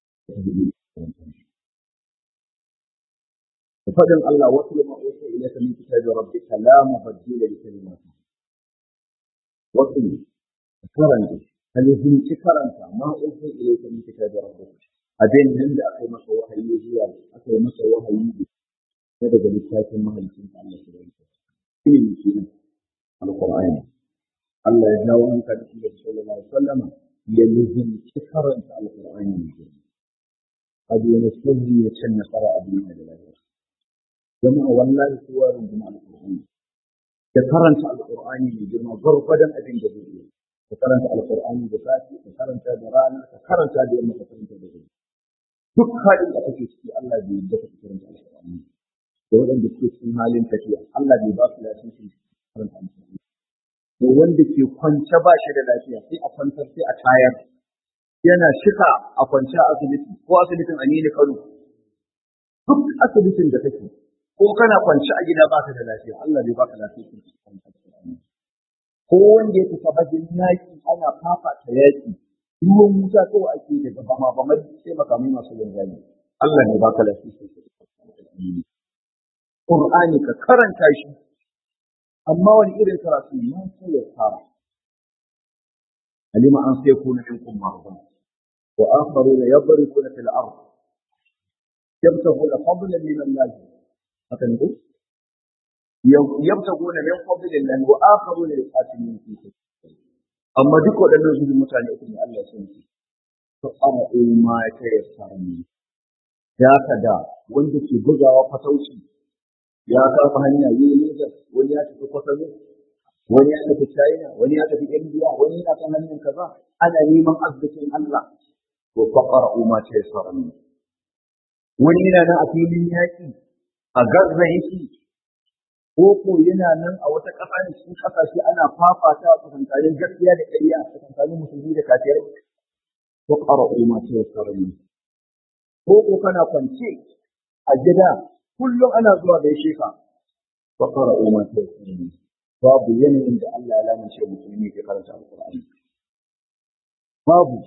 فقدم الله واتل ما اوحي اليك من كتاب ربك لا مبدل لكلماته. واتل كرنت الذي كرنت ما اوحي اليك من كتاب ربك. أبين عند أخي مصر وحي زياد أخي مصر وحي هذا بالكتاب ما هي سنة الله سبحانه وتعالى. في مثل القرآن الله يجاوب عنك النبي صلى الله عليه وسلم يلزم كرنت القرآن قد ينسل يتشن قراء بما لا jama'a wallahi kowa runguma alƙur'ani ka karanta alƙur'ani mai girma gwargwadon abin da zai yi ka karanta alƙur'ani da safi ka karanta da rana ka karanta da yamma ka karanta da dare duk halin da kake ciki Allah bai yarda ka karanta alƙur'ani da waɗanda suke cikin halin tafiya Allah bai ba su lafiya su karanta alƙur'ani da wanda ke kwance ba shi da lafiya sai a kwantar sai a tayar yana shika a kwance a asibiti ko asibitin Aminu Kano duk asibitin da kake ko kana kwance a gida baka da lafiya Allah bai baka lafiya ko wanda ya tafi bajin yaki ana fafata yaki ruwan wuta kawai ake daga bama bama sai makamai masu linzami Allah ne baka lafiya Qur'ani ka karanta shi amma wani irin karatu ne sai ya fara alima an sai kuna minkum mardan wa akharuna yadribuna fil ard yabtaghuna fadlan min Allah haka ne ko yabtaguna min fadlillahi wa akharuna yuqatiluna fi sabilillah amma duk waɗannan su mutane uku ne Allah ya san su to ana ma ta yassara ne ya kada wanda ke bugawa fatauci ya kafa hanya yi ne wani ya tafi kwatano wani ya tafi China wani ya tafi India wani ya kan hanyar kaza ana neman arzikin Allah to faqara ma ta yassara ne wani yana nan a filin yaki a Gaza yake ko yana nan a wata ƙasa ne cikin ƙasashe ana fafata a tsakankanin gaskiya da ƙarya a tsakankanin musulmi da kafirai ko qara'u ma tayassarani ko kana kwance a gida kullum ana zuwa da yake ka ko qara'u ma tayassarani babu yanayin da Allah ya lamunce musulmi ke karanta alqur'ani babu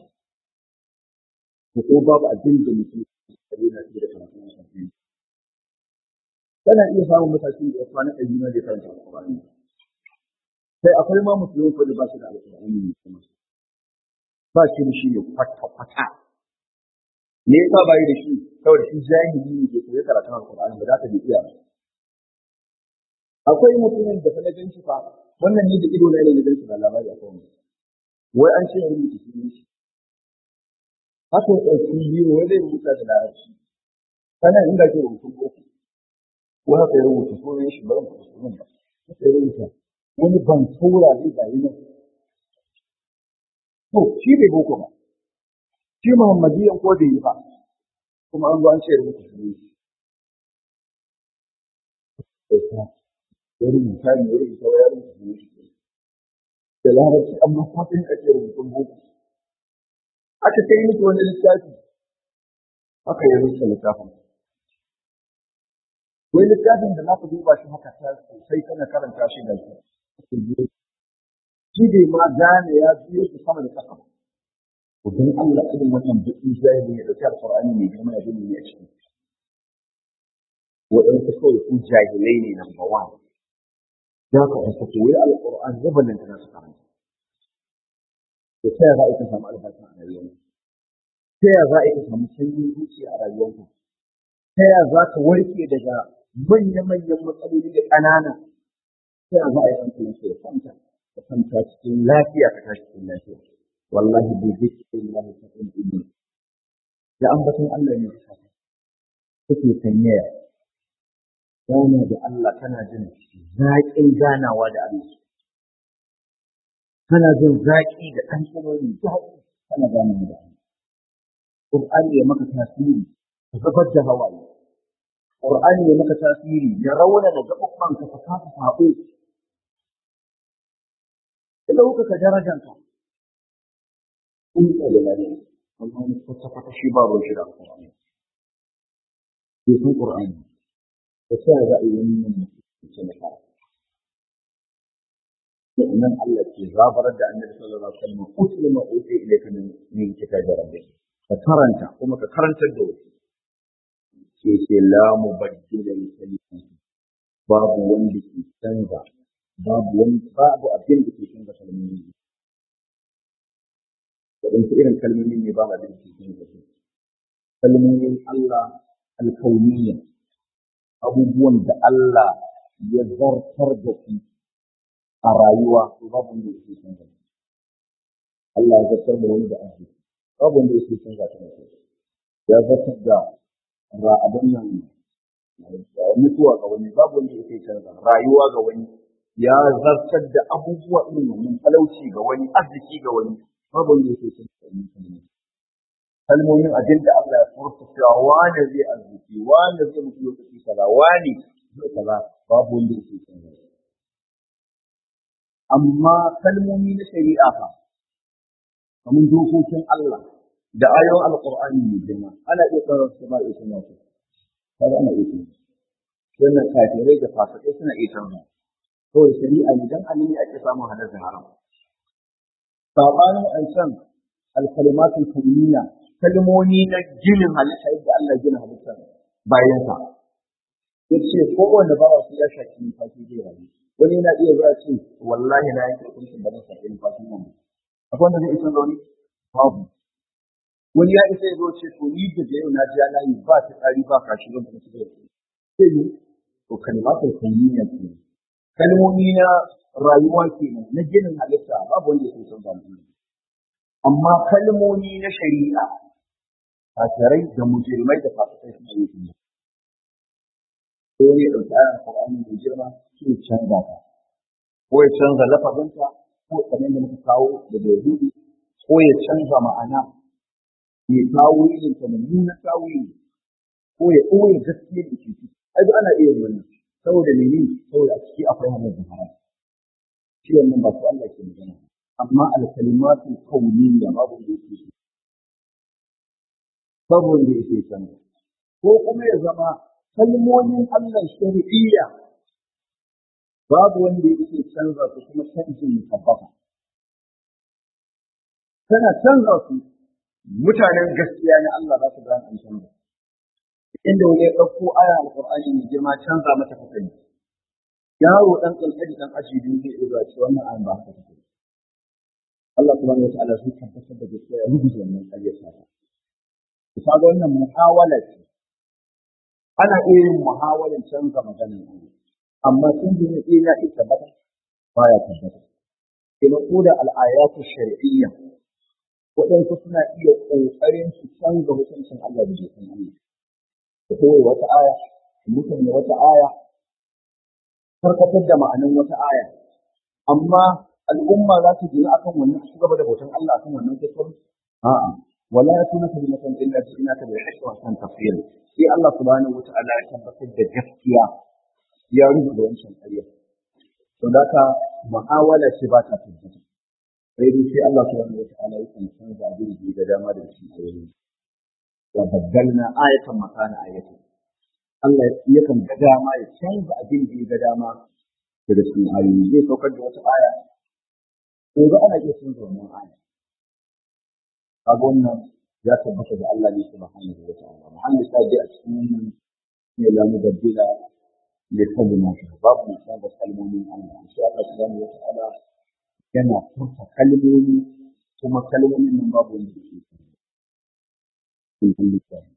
ko babu abin da musulmi ke da karatu alqur'ani kana iya samun matakin da ya kwana ɗari na da karanta alƙur'ani sai akwai ma musulmi ko da ba shi da alƙur'ani ne kuma ba shi da shi ne kwata-kwata me yasa ba yi da shi saboda shi jahili ne ke koyi karatun alƙur'ani ba za ta iya ba akwai mutumin da fa na gan shi fa wannan ne da ido na ne da gan shi da labari a kawai wai an ce ya rubuta sunan shi haka ya ɗauki biyu wai zai rubuta da larabci kana inda ke rubutun boko wani ka rubuta sunan shi ba ku sunan ba sai rubuta wani ban saura zai ga yana to shi bai boko ba shi Muhammadiyan ko da yi ba kuma an zo an ce rubuta sunan shi ya rubuta ne ya rubuta ya rubuta sunan shi da larabci amma fatin ake rubutun boko aka kai miki wani littafi aka yi rubuta littafin wai littafin da za ku duba shi haka ta sosai kana karanta shi da shi bai ma gane ya biyo shi sama da ƙasa to don Allah irin wannan dukkan jahili ya dauki alqur'ani mai girma ya dinga a ciki waɗansu kawai su jahilai ne number one za ka ɗauka ko wai alqur'ani zabalin da su karanta to ta yaya za a samu albarka a rayuwarka ta yaya za a samu sanyin zuciya a rayuwarka ta yaya za ka warke daga manya-manyan matsaloli da ƙanana ta yaya za a yi hankali ya kwanta ka kwanta cikin lafiya ka tashi cikin lafiya wallahi bai zikri Allah ta kan ilmi da ambaton Allah ne kake sanyaya gana da Allah kana jin zaƙin ganawa da Allah kana jin zaƙi da ɗanɗanoni zaƙi kana ganawa da Allah Qur'ani ya maka tasiri ka zubar da hawaye Qur'ani ya maka tasiri ya rauna da gaɓuɓɓan ka kasa sabo ila kuka ka darajanka in ka da lafiya amma ne kwata shi ba ruwan shi da Qur'ani sai sun Qur'ani da sai ga ilimin mutum ne ka nan Allah ke zabarar da Annabi sallallahu alaihi wasallam utul ma uti ilayka min kitabi rabbik ka karanta kuma ka karantar da wasu ke ce la mubaddila li kalimati babu wanda ke canza babu abin da ke canza kalmomi waɗansu irin kalmomi ne ba abin da ke canza su kalmomin Allah alkauniyya abubuwan da Allah ya zartar da su a rayuwa to babu wanda yake canza su Allah ya zartar da wani da arziki babu wanda yake canza ta ya zartar da abin nan mutuwa ga wani babu wanda yake canza rayuwa ga wani ya zartar da abubuwa irin wannan talauci ga wani arziki ga wani babu wanda yake canza wannan kalmomin abin da Allah ya furta cewa wani zai arziki wani zai mutu lokaci kaza wani zai kaza babu wanda yake canza amma kalmomi na shari'a fa kamar dokokin Allah da ayoyin alqur'ani ne girma ana iya tsara su ba iya tsara su kaga ana iya tsara wannan kafirai da fasikai suna iya tsara kawai shari'a ne dan annabi ake samun halal da haram sabanin aisan alkalimatul kauniyya kalmomi na ginin halitta yadda Allah gina halitta bayan sa yace kowanne bawa su ya shaki numfashi zai rayu wani yana iya zuwa ce wallahi na yanke hukuncin da na shaki numfashin nan akwai wanda zai isa zaune babu wani ya isa ya zo ce to ni da yau na ji ana yi ba ta tsari ba kashi don da mutu da yau sai ni to kalmatul kauniyya ce kalmomi na rayuwa kenan na ginin halitta babu wanda ya san ba amma kalmomi na shari'a kafirai da mujrimai da fasikai suna yi kuma sai wani ya ɗauki ayan Qur'ani mai girma sai canza ta ko ya canza lafazinta ko kamar da muka kawo da dalili ko ya canza ma'ana ya kawo irin ta mummunan tawili ko ya ɓoye gaskiyar da ke ciki ai duk ana iya wannan saboda menene saboda a ciki akwai hanyar da haram shi wannan ba su Allah ke magana amma al-kalimatul kauniyya babu da yake saboda yake canza ko kuma ya zama kalmomin Allah shari'iyya babu wanda yake canza su kuma canjin tabbata kana canza su mutanen gaskiya ne Allah za su gane an canza inda wani ya ɗauko aya alƙur'ani mai girma canza mata fasali yaro ɗan ƙanƙani ɗan aji biyu zai iya zuwa cewa wannan ayan ba haka take Allah subhanahu wa ta'ala zai tabbatar da gaskiya ya rubuta wannan ƙaryar ta ku kaga wannan muhawala ce ana iya yin muhawalan canza maganar Allah amma sun ji ne ina iya tabbata baya tabbata ina koda al-ayatu shar'iyya waɗansu suna iya ƙoƙarin su canza hukuncin Allah da jikin Allah da kowai wata aya mutum da wata aya karkatar da ma'anin wata aya amma al'umma za ta gina akan wannan su gaba da bautan Allah akan wannan kuskure a'a wala yakuna kalimatan illa ji'naka bil haqqi wa san tafsir sai Allah subhanahu wa ta'ala ya tabbatar da gaskiya ya rubuta wancan ƙarya to da ka muhawala ce ba ta tabbata sai dai sai Allah subhanahu wata'ala yakan canza abin da ga dama da shi ayoyi wa baddalna ayatan makana ayati Allah yakan ga dama ya canza abin da ga dama daga cikin ayoyi zai saukar da wata aya sai ga ana iya canza wannan aya kaga wannan ya tabbata da Allah ne subhanahu wata'ala muhammad sai a cikin wannan ne la mubaddila li kalimati babu mai canza kalmomin Allah sai Allah subhanahu wata'ala yana furta kalmomi kuma kalmomin nan babu wanda ke cikin littafi.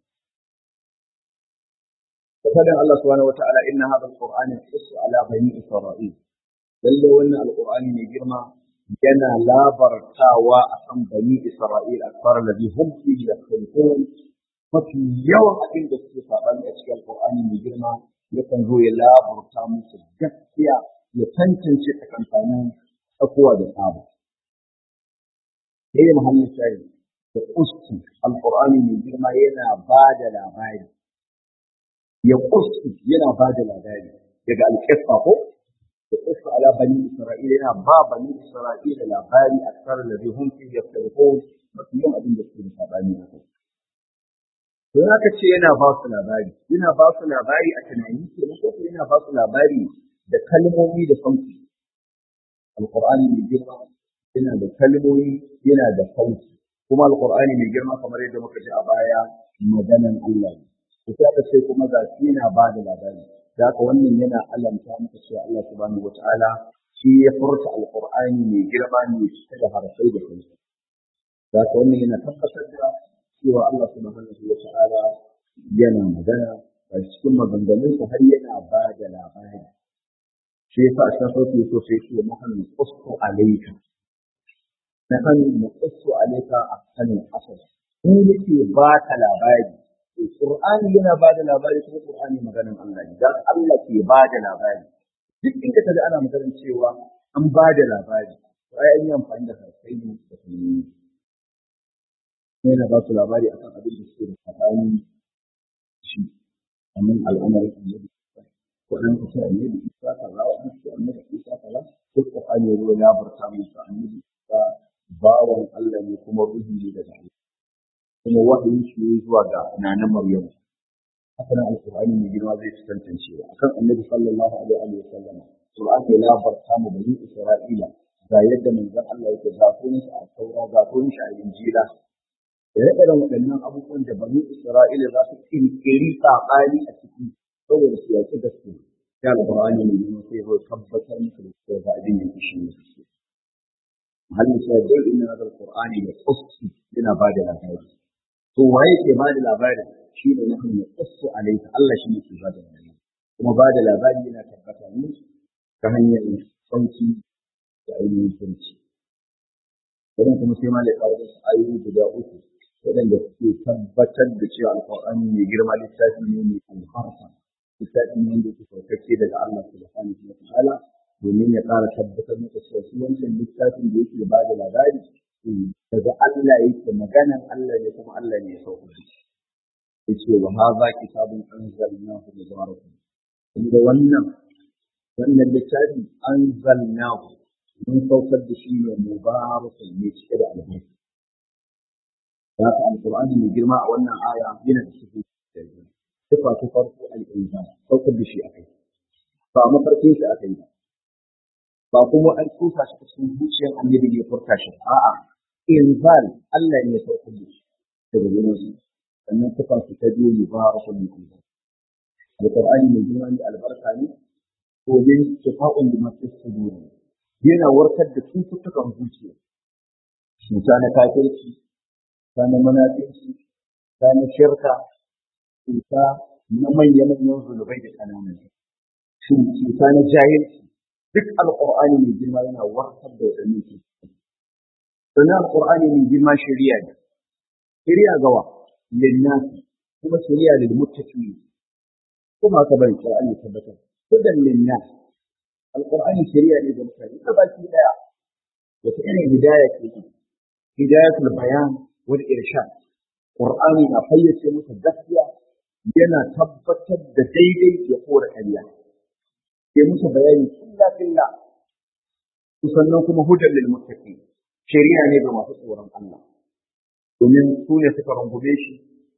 Fasadan Allah subhanahu wata'ala inna hadha al-Qur'an yaqussu ala bani Isra'il. Lalle wannan al-Qur'ani mai girma yana labartawa akan bani Isra'il akbar alladhi hum fihi yakhtalifun. Mafi yawan abin da suke faɗa a cikin al-Qur'ani mai girma yakan zo ya labarta musu gaskiya ya tantance tsakankanin tsakuwa da tsaba. Sai Muhammad sai da usti alqur'ani mai girma yana ba da labari. Ya usti yana ba da labari daga alƙifa ko da usti ala bani Isra'ila yana ba bani Isra'ila labari a tsar da hum fi yaftarqun mafi yawan abin da suke sabani a kai. To haka ce yana ba su labari a tunani ke ko yana ba su labari da kalmomi da sauti. Alƙur'ani mai girma yana da kalmomi yana da sauti kuma alƙur'ani mai girma kamar yadda muka ji a baya maganan Allah ne sai aka ce kuma ga shi yana ba da labari da haka wannan yana alamta muka cewa Allah subhanahu wataala shi ya furta alƙur'ani mai girma ne cike da harafai da sauti da haka wannan yana tabbatar da cewa Allah subhanahu wataala yana magana a cikin maganganunsa har yana ba da labari shi yasa a cikin sauti so sai ce muhammad qussu alayka qussu alayka ahsanul asas in yake ba ka labari Qur'ani yana ba da labari kuma Qur'ani maganar Allah ne dan Allah ke ba da labari duk inda kaga ana maganar cewa an ba da labari sai an yi amfani da harfai ne da kalmomi yana ba su labari akan abin da suke da tsakani shi amin al'amarin annabi wannan ku sai annabi Isa kaza wannan ku annabi Isa kaza ko Qur'ani ya zo ya barta musu annabi Isa bawan Allah ne kuma ruhi ne daga Allah kuma wahayin shi ne zuwa ga nanan Maryam haka nan alqur'ani ne girma zai tantance akan annabi sallallahu alaihi wa sallam Qur'ani ya labarta mu bani Isra'ila ga yadda manzon Allah yake zafin shi a Taura zafin shi a Injila da waɗannan abubuwan da bani Isra'ila za su kirkiri saɓani a ciki saboda su yaki gaskiya ya alqur'ani ne girma sai ya tabbatar musu da cewa ga abin da shi ne halin sai dai inna hadal qur'ani da qussi yana ba da labari to waye ke ba da labari shi ne nahnu naqussu alayka Allah shi ne ke ba da labari kuma ba da labari yana tabbata ne ta hanyar sauki da ainihin sauki wannan kuma sai malai kawo su ayoyi guda uku waɗanda suke tabbatar da cewa alqur'ani mai girma littafi ne mai alfarsa littafi ne wanda yake saukake daga Allah subhanahu wa ta'ala domin ya ƙara tabbatar maka cewa shi wancan littafin da yake ba da labari daga Allah yake maganan Allah ne kuma Allah ne ya sauka shi yace wa hadha kitabun anzalnahu mubarakun inda wannan littafi anzalnahu mun saukar da shi ne mubarakun ne cike da albarka da haka alqur'ani mai girma a wannan aya yana da sifa ta farko al-inzal saukar da shi akai ba mafarkin shi akai ba kuma an tusa shi cikin zuciyar annabi ne furta shi a'a inzal Allah ne ya saukar da shi daga gurin su sannan sifa ta biyu mubarakun ne alqur'ani mai girma da albarka ne domin shifa'un lima fi sudur yana warkar da cututtukan zuciya cuta na kafirci cuta na munafici cuta na shirka cuta na manyan zunubai da kananan cuta na jahilci duk alqur'ani mai girma yana warkar da wadannan cututtuka sannan alqur'ani mai girma shari'a ne shari'a gawa linnasi kuma shari'a lil muttaqin kuma ka bari Qur'ani tabbatar hudan linnas alqur'ani shari'a ne ga mutane da baki daya wata irin hidaya ce hidayatul bayan wal irshad Qur'ani na fayyace musu gaskiya yana tabbatar da daidai da kore ƙarya ke musu bayani killa sannan kuma hudan lil muttaqin shari'a ne ga masu tsoron Allah domin su ne suka rungume shi.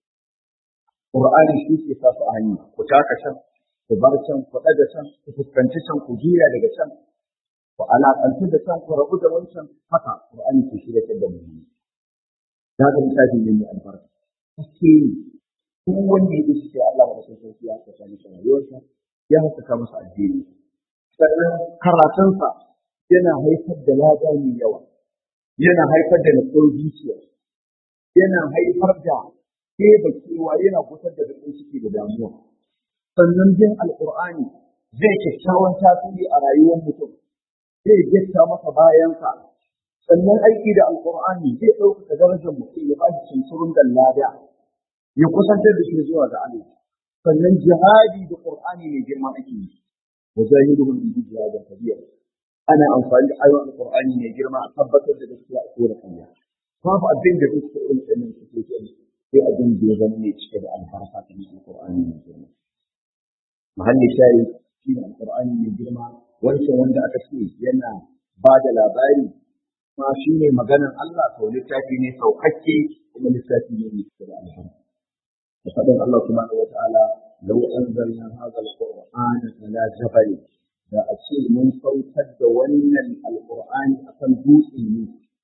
Qur'ani shi ke sa su a hanya, ku taka can, ku bar can, ku ɗaga can, ku fuskanci can, ku juya daga can, ku alaƙantu da can, ku rabu da wancan, haka Qur'ani ke shirya da mu. Na ga misali ne mai albarka. Haske ne, duk wanda ya bi sai Allah wa sai sai ya saka masa rayuwarsa, ya saka masa addini. Sannan karatunsa yana haifar da lada mai yawa, yana haifar da natsuwar zuciya, yana haifar da da kewa, yana gusar da bakin ciki da damuwa. Sannan jin alƙur'ani zai kyakkyawan tasiri a rayuwar mutum, zai getta masa bayansa. Sannan aiki da alƙur'ani zai ɗaukaka darajar mutum, ya ba shi cinturun da lada, ya kusantar da shi zuwa ga Allah. Sannan jihadi da Qur'ani mai girma ake yi, wajahiduhum bi jihadin kabir. Ana amfani da ayoyin alƙur'ani mai girma a tabbatar da gaskiya a kowace hanya. Babu abin da suke yin tsanin suke yi sai abin da ya zama mai cike da albarka ta alƙur'ani mai girma. Mahalli shayi shi ne alƙur'ani mai girma, wancan wanda aka ce yana ba da labari ma shi ne maganar Allah, to littafi ne saukakke kuma littafi ne mai cike da albarka. Da faɗin Allah subhanahu wa ta'ala, law anzalna hadha al-qur'ana ala jabal, da a ce mun saukar da wannan alƙur'ani akan dutse ne.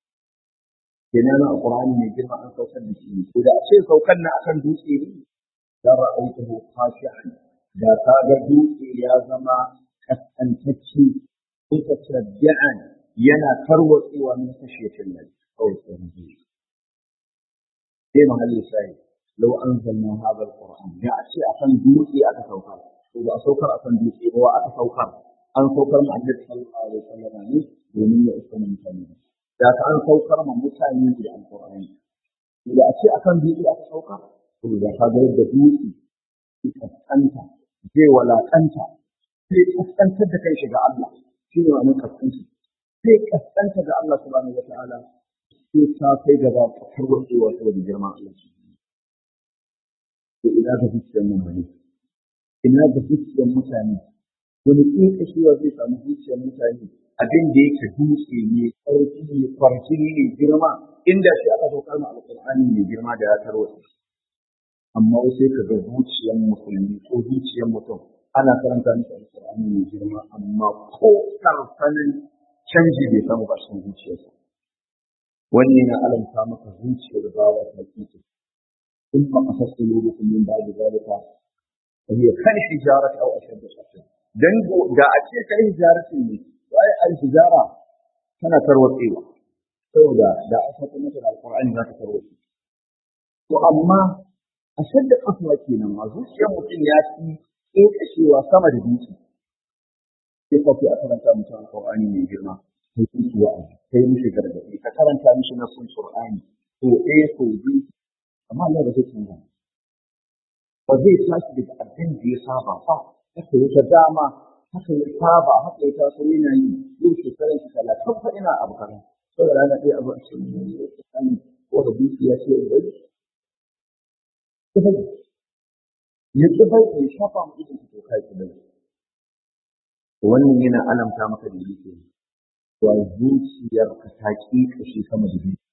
Kenan alƙur'ani mai girma an saukar da shi, ko da a ce saukar na akan dutse ne, da ra'aytuhu khashi'an, da ka ga dutse ya zama kaskantacce, mutasaddian, yana tarwatsewa min khashyatin Allah kawai sai. Sai mahalli sai law anzalna hadha alquran, da a ce akan dutse aka saukar, to ba a saukar akan dutse ba, aka saukar an saukar mu annabi sallallahu alaihi wasallam ne domin ya isa mutane. Da ka an saukar ma mutane da alqur'ani, da a ce akan dutse aka saukar, to da ka ga yadda dutse ke kaskanta, zai walakanta, zai kaskantar da kai shiga Allah, shi ne wannan kaskanci, zai kaskanta ga Allah subhanahu wa ta'ala, sai ta kai gaba ta tarwatsewa saboda girman Allah. To ina ga zuciyar mutane, ina ga zuciyar mutane, wani ƙinƙashewa zai samu zuciyar mutane, abin da yake dutse ne, ƙarfi ne, kwarjini ne, girma, inda shi aka saukar ma alƙur'ani mai girma da ya tarwatse. Amma sai ka ga zuciyar musulmi ko zuciyar mutum ana karanta masa alƙur'ani mai girma, amma ko karsanin canji bai samu ba cikin zuciyarsa. Wannan yana alamta maka zuciyar bawa ta kike. In ba a fasa lokacin min ba da zalika, وهي كالحجارة أو أشد قسوة. dan da a ce kai hijarati ne, wai al-hijara tana tarwatsewa, saboda da aka kuma da alqur'ani za ta tarwatse. To amma ashadda qaswa kenan, ma zuciyar mutum ya fi kashewa sama da dutse. Sai ka fi a karanta mutum alqur'ani mai girma, sai kun ci wa'azi, sai mishi gargaɗi, ka karanta mishi nasun qur'ani to so biyu, amma Allah ba zai canza ba zai tashi daga abin da ya saba ba. Haka ya ta dama, haka ya saba, haka ya taso yana yi, yau shekarar shi 30 fa ina abu kaza, saboda rana ɗaya abu a cikin tsakanin ko da dukiya ce wai ya ci bai ya shafa mu idan ko kai ki bai. Wannan yana alamta maka da yake wa zuciyar ka ta kashi sama da biyu.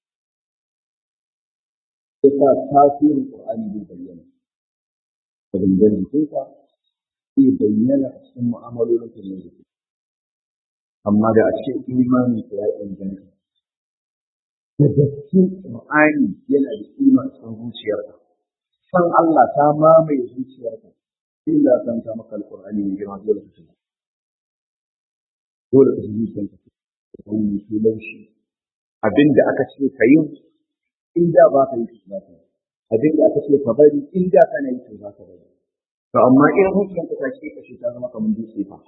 Sai tasirin Qur'ani bai bayyana da dangan jikinka, zai bayyana a cikin mu'amalolin ka ne da su. Amma da a cikin imanin ka ya inganta, da cikin Qur'ani yana da kima a cikin zuciyarka, san Allah ta mamaye zuciyarka, illa san ta maka Al-Qur'ani ne girma dole ka shiga. Dole ka ji zuciyarka ta wani ke laushi. Abinda aka ce ka yi, inda ba ka yi shi za ka yi. Abinda aka ce ka bari, inda kana yi shi za ka bari. To amma in zuciyarka ta ce ka shi ta zama kamar dutse fa.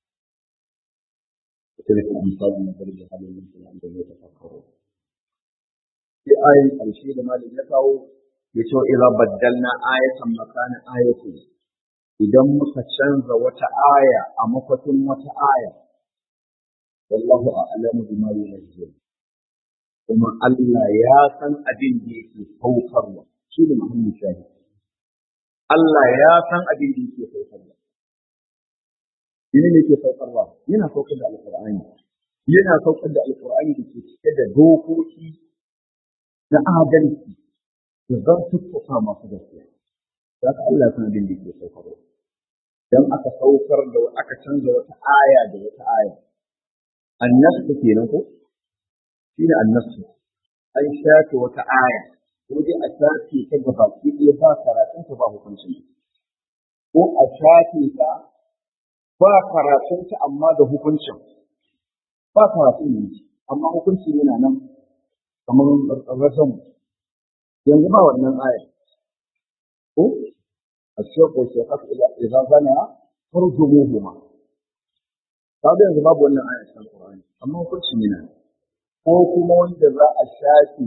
تلك الأمثال نضربها للناس لعلهم يتفكرون. في آية الشيء لما يقول يسوع إذا بدلنا آية مكان آية، إذا مكتشنز وتآية أمكت وتآية، والله أعلم بما ينزل. ثم الله ياسن أدين ديكي فوقر شيء محمد شاهد. الله ياسن أدين ديكي فوقر. Yana ne ke saukar ba, yana saukar da alƙur'ani, yana saukar da alqur'ani da ke cike da dokoki na adalci da zantuttuka masu gaskiya. Haka Allah ya san abin da yake saukarwa. Dan aka saukar da aka canza wata aya da wata aya. Annasu kenan ko? Shine annasu. An shafe wata aya, ko dai a shafe ta gabaki ɗaya ba karatun ta ba hukuncin. Ko a shafe ta ba karatun ta amma da hukuncin. Ba karatun ne, amma hukuncin yana nan kamar rasan. Yanzu ba wannan aya. Ko الشيخ والشيخات إذا زنيا فرجموهما. هذا yanzu babu wannan aya cikin Qur'ani, amma hukunci ne nan. Ko kuma wanda za a shafi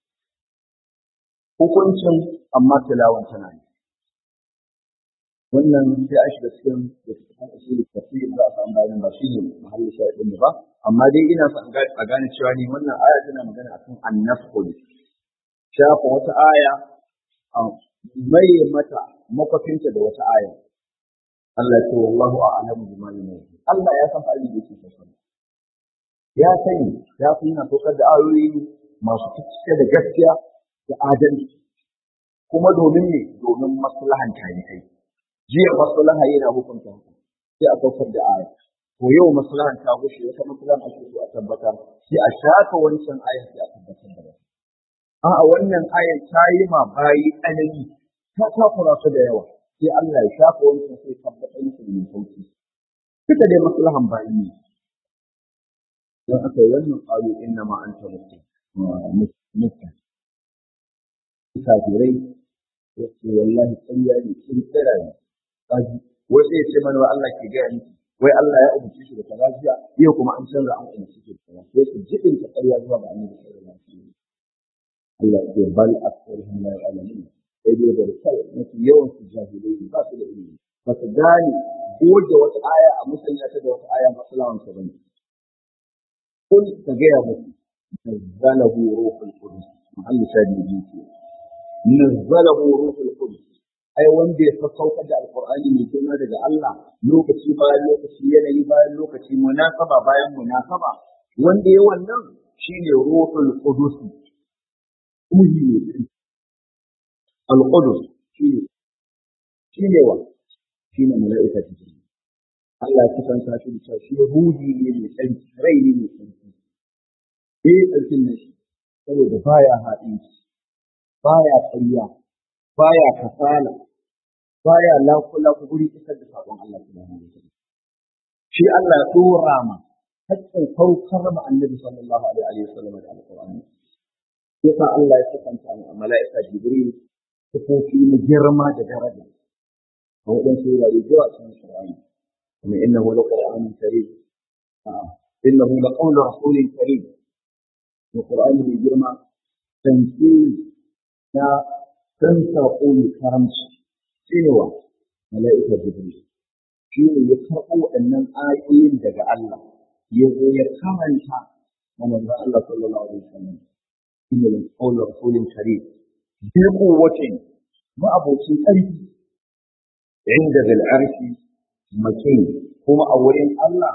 hukuncin amma tilawan tana ne. Wannan sai a shiga cikin littattafan usulul tafsir za a samu bayanin ba shi ne mahallin shahidin ba, amma dai ina son a gane cewa ni wannan aya tana magana akan annafsu. Shafa wata aya mai mata makwafinta da wata aya. Allah ya ce wallahu a'lamu bima yunzil. Allah ya san abin da yake saukar. Ya sani, ya fi yana saukar da ayoyi masu cike da gaskiya da adalci. Kuma domin ne? Domin maslahan tarihi. Jiya maslaha yana hukunta haka. Sai a saukar da aya. To yau maslahan ta gushe, wata maslahan ake so a tabbatar. Sai a shafa wancan ayan sai a tabbatar da wata. A'a wannan ayan ta yi ma bayi tsanani, ta takura su da yawa, sai Allah ya shafa wancan sai tabbatar musu da mai sauki. Duka dai maslahan bayi ne. Don aka yi wannan ƙalu inna ma an ta mutu. Kafirai, wasu wallahi ƙarya ne, sun tsira ne. Wasu ya ce mana wa Allah ke gaya miki, wai Allah ya umarci shi da kaza jiya, yau kuma an canza an umarci shi da kaza. Sai su jiɗin ta ƙarya zuwa ga annabi sallallahu alaihi wasallam. Allah ya ce bal aktsaruhum la ya'lamun. Sai dai da kai mafi yawan su jahilai ba su da ilimi. Ba su gane goge wata aya a musanya ta da wata aya maslahan sa bane. Kun ka gaya musu nazzalahu ruhul qudus. Muhammad sallallahu alaihi wasallam. Nazzalahu ruhul qudus. Ai wanda ya saukar da alqur'ani mai girma daga Allah lokaci bayan lokaci yanayi bayan lokaci munasaba bayan munasaba wanda ya wannan shine ruhul qudus. Al-Qudus shi ne wa shi ne mala'ika jibril. Allah ya kusanta shi da cewa shi ruhi ne mai tsarki, rai ne mai tsarki. Tsarkin na shi saboda baya haɗinci, baya ƙarya, baya kasala, baya laku guri isar da saƙon Allah subhanahu wa ta'ala. Shi Allah ya ɗora ma haƙƙin farkar ma annabi sallallahu alaihi wa sallam da alƙur'ani. Yasa Allah ya kusanta mala'ika jibril sifofi na girma da daraja. A waɗansu wurare zuwa cikin Qur'ani. Kuma innahu laqur'anun karim. Innahu laqawlu rasulin karim. Qur'ani mai girma tanzili na san saƙo ne karamci. Shine wa mala'ika jibril. Shi ne ya karɓo waɗannan ayoyin daga Allah. Ya zo ya karanta wa manzon Allah sallallahu alaihi wasallam. Shine laqawlu rasulin karim. بقوة ما أبو سيئة عند ذي العرش مكين هما أولين الله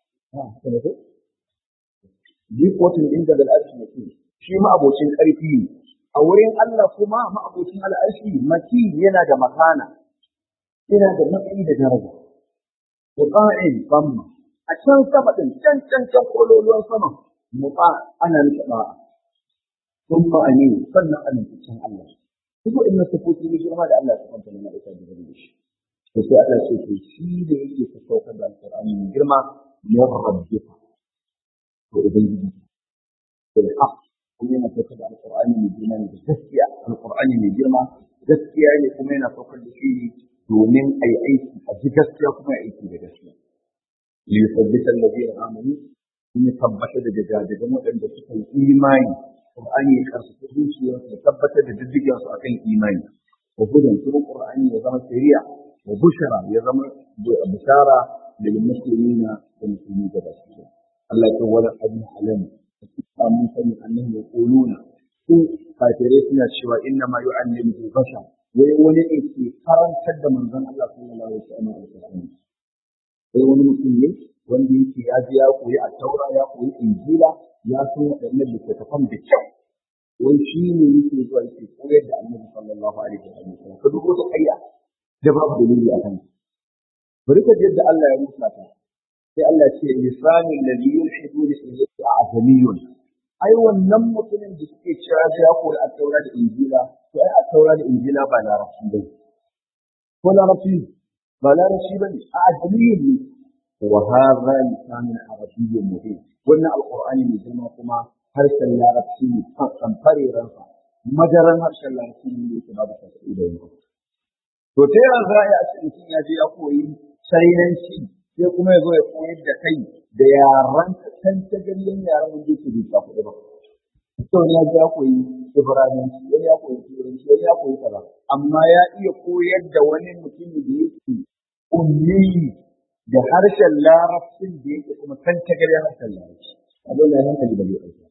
بقوة عند ذي العرش مكين شي ما أبو سيئة أولين الله هما ما أبو سيئة العرش مكين ينادى مكانا ينادى مكين درجة وقائل ضمة عشان سبت كان قولوا له سما مطاع أنا لشباء ثم أنين صنع أن تكون الله تقول إن الصفوت اللي جرى هذا الله سبحانه وتعالى ما يكاد يغلبش وسأل سيدي شيء يجي في الصوت القرآن من جرمى يرغب بها وإذن بالحق كمينا توقد على القرآن من جرمى تزكية القرآن من جرمى تزكية كمينا توقد فيه ومن أي عيسى أجزكية كما عيسى بجسية ليثبت الذين آمنوا من يثبت الدجاجة وأن تسكي الإيمان Qur'ani ya karfafa zuciyarsu da tabbatar da diddigensu akan imani. Wa hudan kuma Qur'ani ya zama shari'a wa bushara ya zama bishara lil muslimina da musulmi da basu. Allah ya wala abin alam. Mun sani annahu yaquluna su kafirai suna cewa inna ma yu'allimu bashar. Wai wani ne ke karantar da manzon Allah sallallahu alaihi wasallam alqur'ani. Wai wani mutum ne wanda yake ya ji ya koyi at-taura ya koyi injila ya san waɗannan littattafan da kyau wai shi ne yake zuwa yake koyar da annabi sallallahu alaihi wa sallam ka duk wata ƙarya da babu dalili a kanta bari ka yadda Allah ya musa ta sai Allah ce lisanul ladhi yulhiduna ilayhi a'zamiyun ai wannan mutumin da suke cewa ya koyi at-taura da injila to ai at-taura da injila ba larabci bane ko larabci ba larabci bane a'zamiyun ne wa hadha lisanul arabiyyun mubin wannan alqur'ani ne kuma harshen larabci ne kan fareransa madaran harshen larabci ne yake babu tasiri da yanzu to ta yaya za a yi a cikin ya je ya koyi sainanci sai kuma ya zo ya koyar da kai da yaran kan ta ganyen yaran wanda yake bai ta kuɗi ba to ne ya je ya koyi ibrahimci wani ya koyi turanci wani ya koyi kaza amma ya iya koyar da wani mutum da yake ummi da harshen larabcin da yake kuma kan ta ganyen harshen larabci abin da hankali da zai ɗauka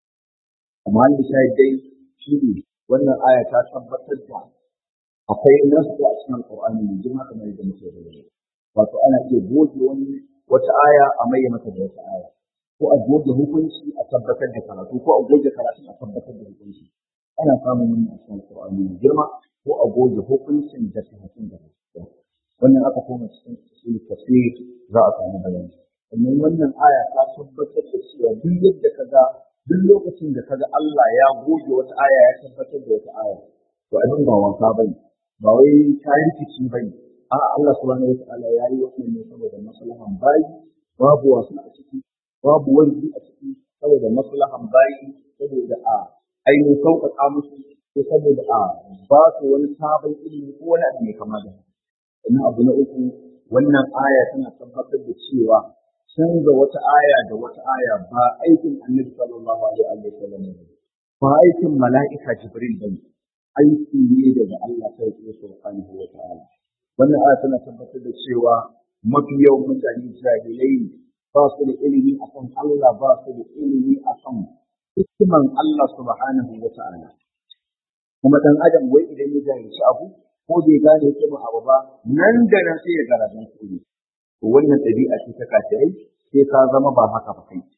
amma ni sai dai shi ne wannan aya ta tabbatar da akwai nasu a cikin alqur'ani ne jima kamar yadda muke da wato ana iya goge wani wata aya a mai mata da wata aya ko a goge hukunci a tabbatar da karatu ko a goge karatu a tabbatar da hukunci ana samun wannan a cikin alqur'ani ne girma ko a goge hukuncin da karatun da wannan aka koma cikin usul tafsir za a samu bayani amma wannan aya ta tabbatar da cewa duk yadda kaga duk lokacin da kaga Allah ya goge wata aya ya tabbatar da wata aya to abin ba wanka bane ba wai ta rikici bane a Allah subhanahu wataala ya yi wannan ne saboda maslahan bayi babu wasu a ciki babu wani a ciki saboda maslahan bayi saboda a ainihin sauƙaƙa musu ko saboda a ba su wani sabon ilimi ko wani abu mai kama da wannan abu na uku wannan aya tana tabbatar da cewa canza wata aya da wata aya ba aikin annabi sallallahu alaihi wa sallam ba aikin mala'ika jibril bane aiki ne daga Allah sai ya subhanahu wa ta'ala wannan aya tana tabbatar da cewa mafi yawan mutane jahilai ba su da ilimi akan Allah ba su da ilimi akan hikiman Allah subhanahu wa ta'ala kuma dan adam wai idan ya jahilci abu ko bai gane hikiman abu ba nan da nan sai ya gara dan kuri wannan ɗabi'a ce ta kafirai sai ka zama ba haka ba kai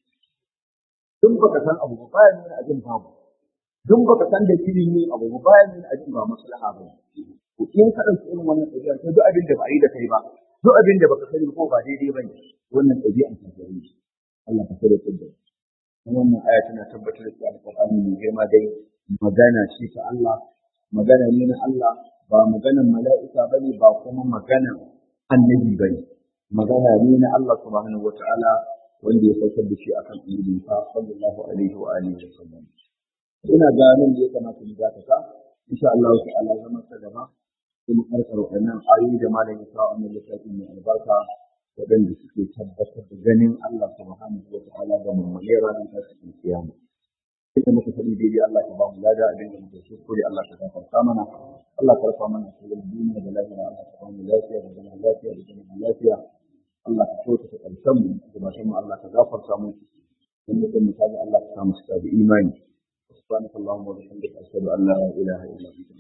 dun baka san abu ba bayan nuna abin babu dun baka san da yin abu ba bayan nuna abin ba maslaha ba ko in ka ɗauki irin wannan ɗabi'a to duk abin da ba a yi da kai ba duk abin da baka sani ko ba daidai ba ne wannan ɗabi'an kafirai ce Allah ka kare da wannan aya tana tabbatar da alƙur'ani mai girma dai magana ce ta Allah magana ne na Allah ba maganan mala'ika bane ba kuma maganan annabi bane magana ne na Allah subhanahu wata'ala wanda ya saukar da shi akan annabi sallallahu alaihi wa alihi wa sallam ina ga nan da ya kamata mu dakata insha Allah ta'ala zama ta gaba sai mu karkar wannan ayoyi da malamin sa wannan littafin mai albarka waɗanda suke tabbatar da ganin Allah subhanahu wata'ala ga mummune ranar tashin kiyama ita muka faɗi daidai Allah ka ba mu lada abin da muke so kore Allah ka gafarta mana Allah ka rufa mana cikin duniya da lafiya Allah ka ba mu lafiya da zaman lafiya da zaman lafiya Allah ka so ta karshen mu da bashin mu Allah ka gafarta mu in mutum misali Allah ka samu su da imani subhanakallahumma wa bihamdika ashhadu an la ilaha illa anta